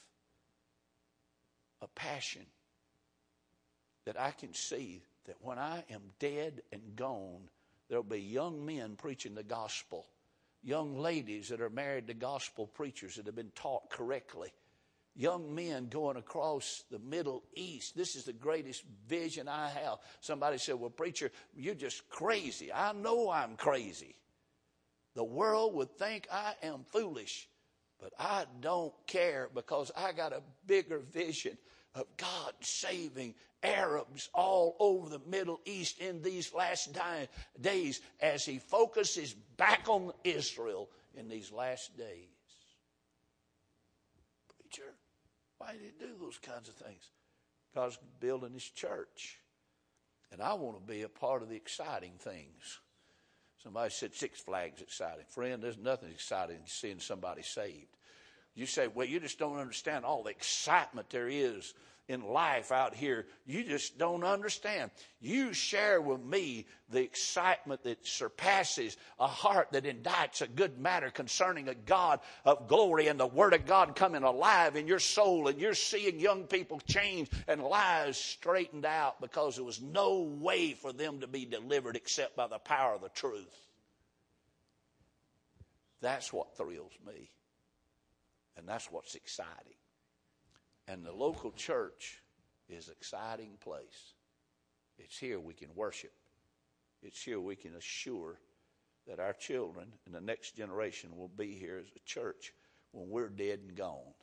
A passion that I can see that when I am dead and gone, there'll be young men preaching the gospel, young ladies that are married to gospel preachers that have been taught correctly, young men going across the Middle East. This is the greatest vision I have. Somebody said, well, preacher, you're just crazy. I know I'm crazy. The world would think I am foolish, but I don't care because I got a bigger vision of God saving Arabs all over the Middle East in these last di- days as he focuses back on Israel in these last days. Preacher, why did he do those kinds of things? God's building his church. And I want to be a part of the exciting things. Somebody said Six Flags exciting. Friend, there's nothing exciting than seeing somebody saved. You say, well, you just don't understand all the excitement there is in life out here. You just don't understand. You share with me the excitement that surpasses a heart that indicts a good matter concerning a God of glory and the Word of God coming alive in your soul, and you're seeing young people change and lives straightened out because there was no way for them to be delivered except by the power of the truth. That's what thrills me. And that's what's exciting. And the local church is an exciting place. It's here we can worship. It's here we can assure that our children and the next generation will be here as a church when we're dead and gone.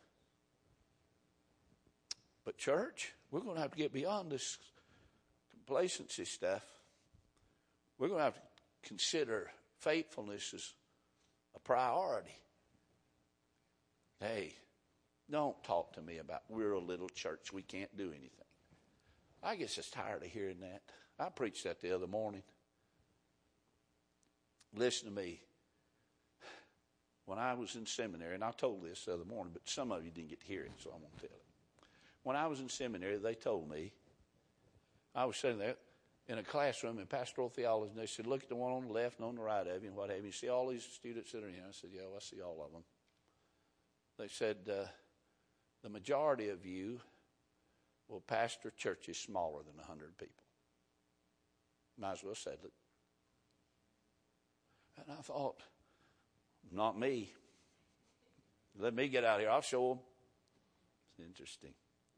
But church, we're going to have to get beyond this complacency stuff. We're going to have to consider faithfulness as a priority. Hey, Don't talk to me about we're a little church, we can't do anything. I get just tired of hearing that. I preached that the other morning. Listen to me. When I was in seminary, and I told this the other morning, but some of you didn't get to hear it, so I'm going to tell it. When I was in seminary, they told me, I was sitting there in a classroom in pastoral theology, and they said, look at the one on the left and on the right of you, and what have you. You see all these students that are in here? I said, yeah, well, I see all of them. They said, uh, the majority of you will pastor churches smaller than one hundred people. Might as well settle it. And I thought, not me. Let me get out here. I'll show them. It's interesting.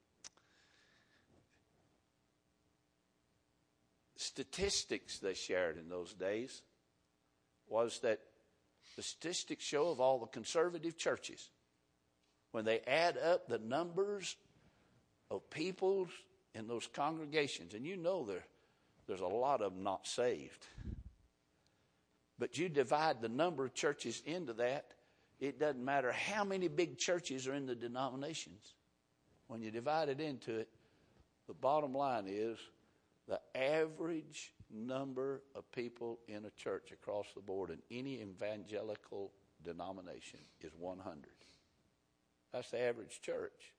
Statistics they shared in those days was that the statistics show of all the conservative churches, when they add up the numbers of people in those congregations, and you know there, there's a lot of them not saved. But you divide the number of churches into that, it doesn't matter how many big churches are in the denominations. When you divide it into it, the bottom line is the average number of people in a church across the board in any evangelical denomination is one hundred. That's the average church.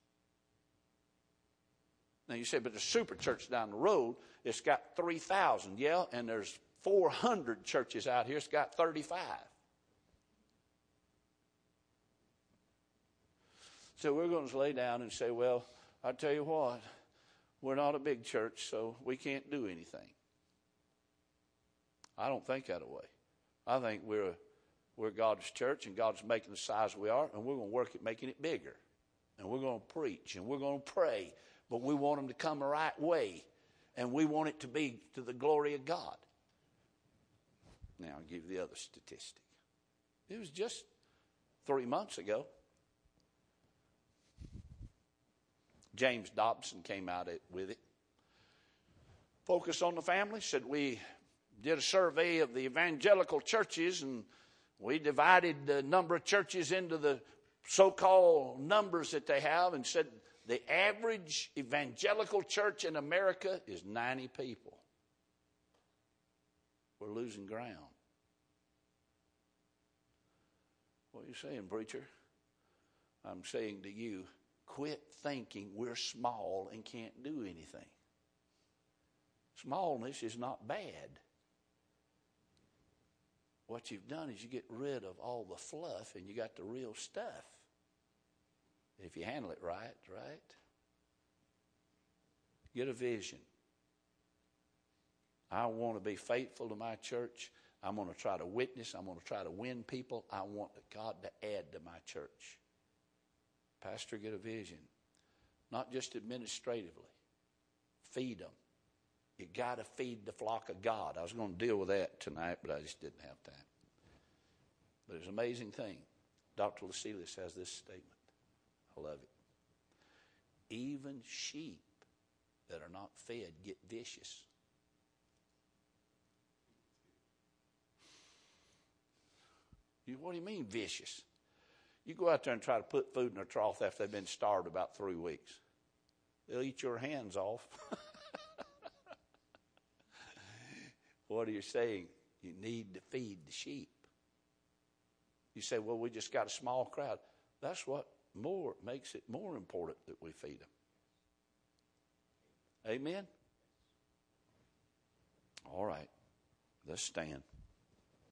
Now you say, but the super church down the road, it's got three thousand. Yeah, and there's four hundred churches out here. It's got thirty-five. So we're going to lay down and say, well, I tell you what, we're not a big church, so we can't do anything. I don't think that way. I think we're, we're God's church, and God's making the size we are, and we're going to work at making it bigger. And we're going to preach, and we're going to pray, but we want them to come the right way, and we want it to be to the glory of God. Now, I'll give you the other statistic. It was just three months ago. James Dobson came out with it. Focus on the Family said we did a survey of the evangelical churches, and we divided the number of churches into the so-called numbers that they have, and said the average evangelical church in America is ninety people. We're losing ground. What are you saying, preacher? I'm saying to you, quit thinking we're small and can't do anything. Smallness is not bad. What you've done is you get rid of all the fluff and you got the real stuff. If you handle it right, right? Get a vision. I want to be faithful to my church. I'm going to try to witness. I'm going to try to win people. I want God to add to my church. Pastor, get a vision. Not just administratively. Feed them. You got to feed the flock of God. I was going to deal with that tonight, but I just didn't have time. But it's an amazing thing. Doctor Lascelles has this statement. I love it. Even sheep that are not fed get vicious. You, what do you mean vicious? You go out there and try to put food in their trough after they've been starved about three weeks. They'll eat your hands off. What are you saying? You need to feed the sheep. You say, well, we just got a small crowd. That's what more makes it more important that we feed them. Amen? All right. Let's stand.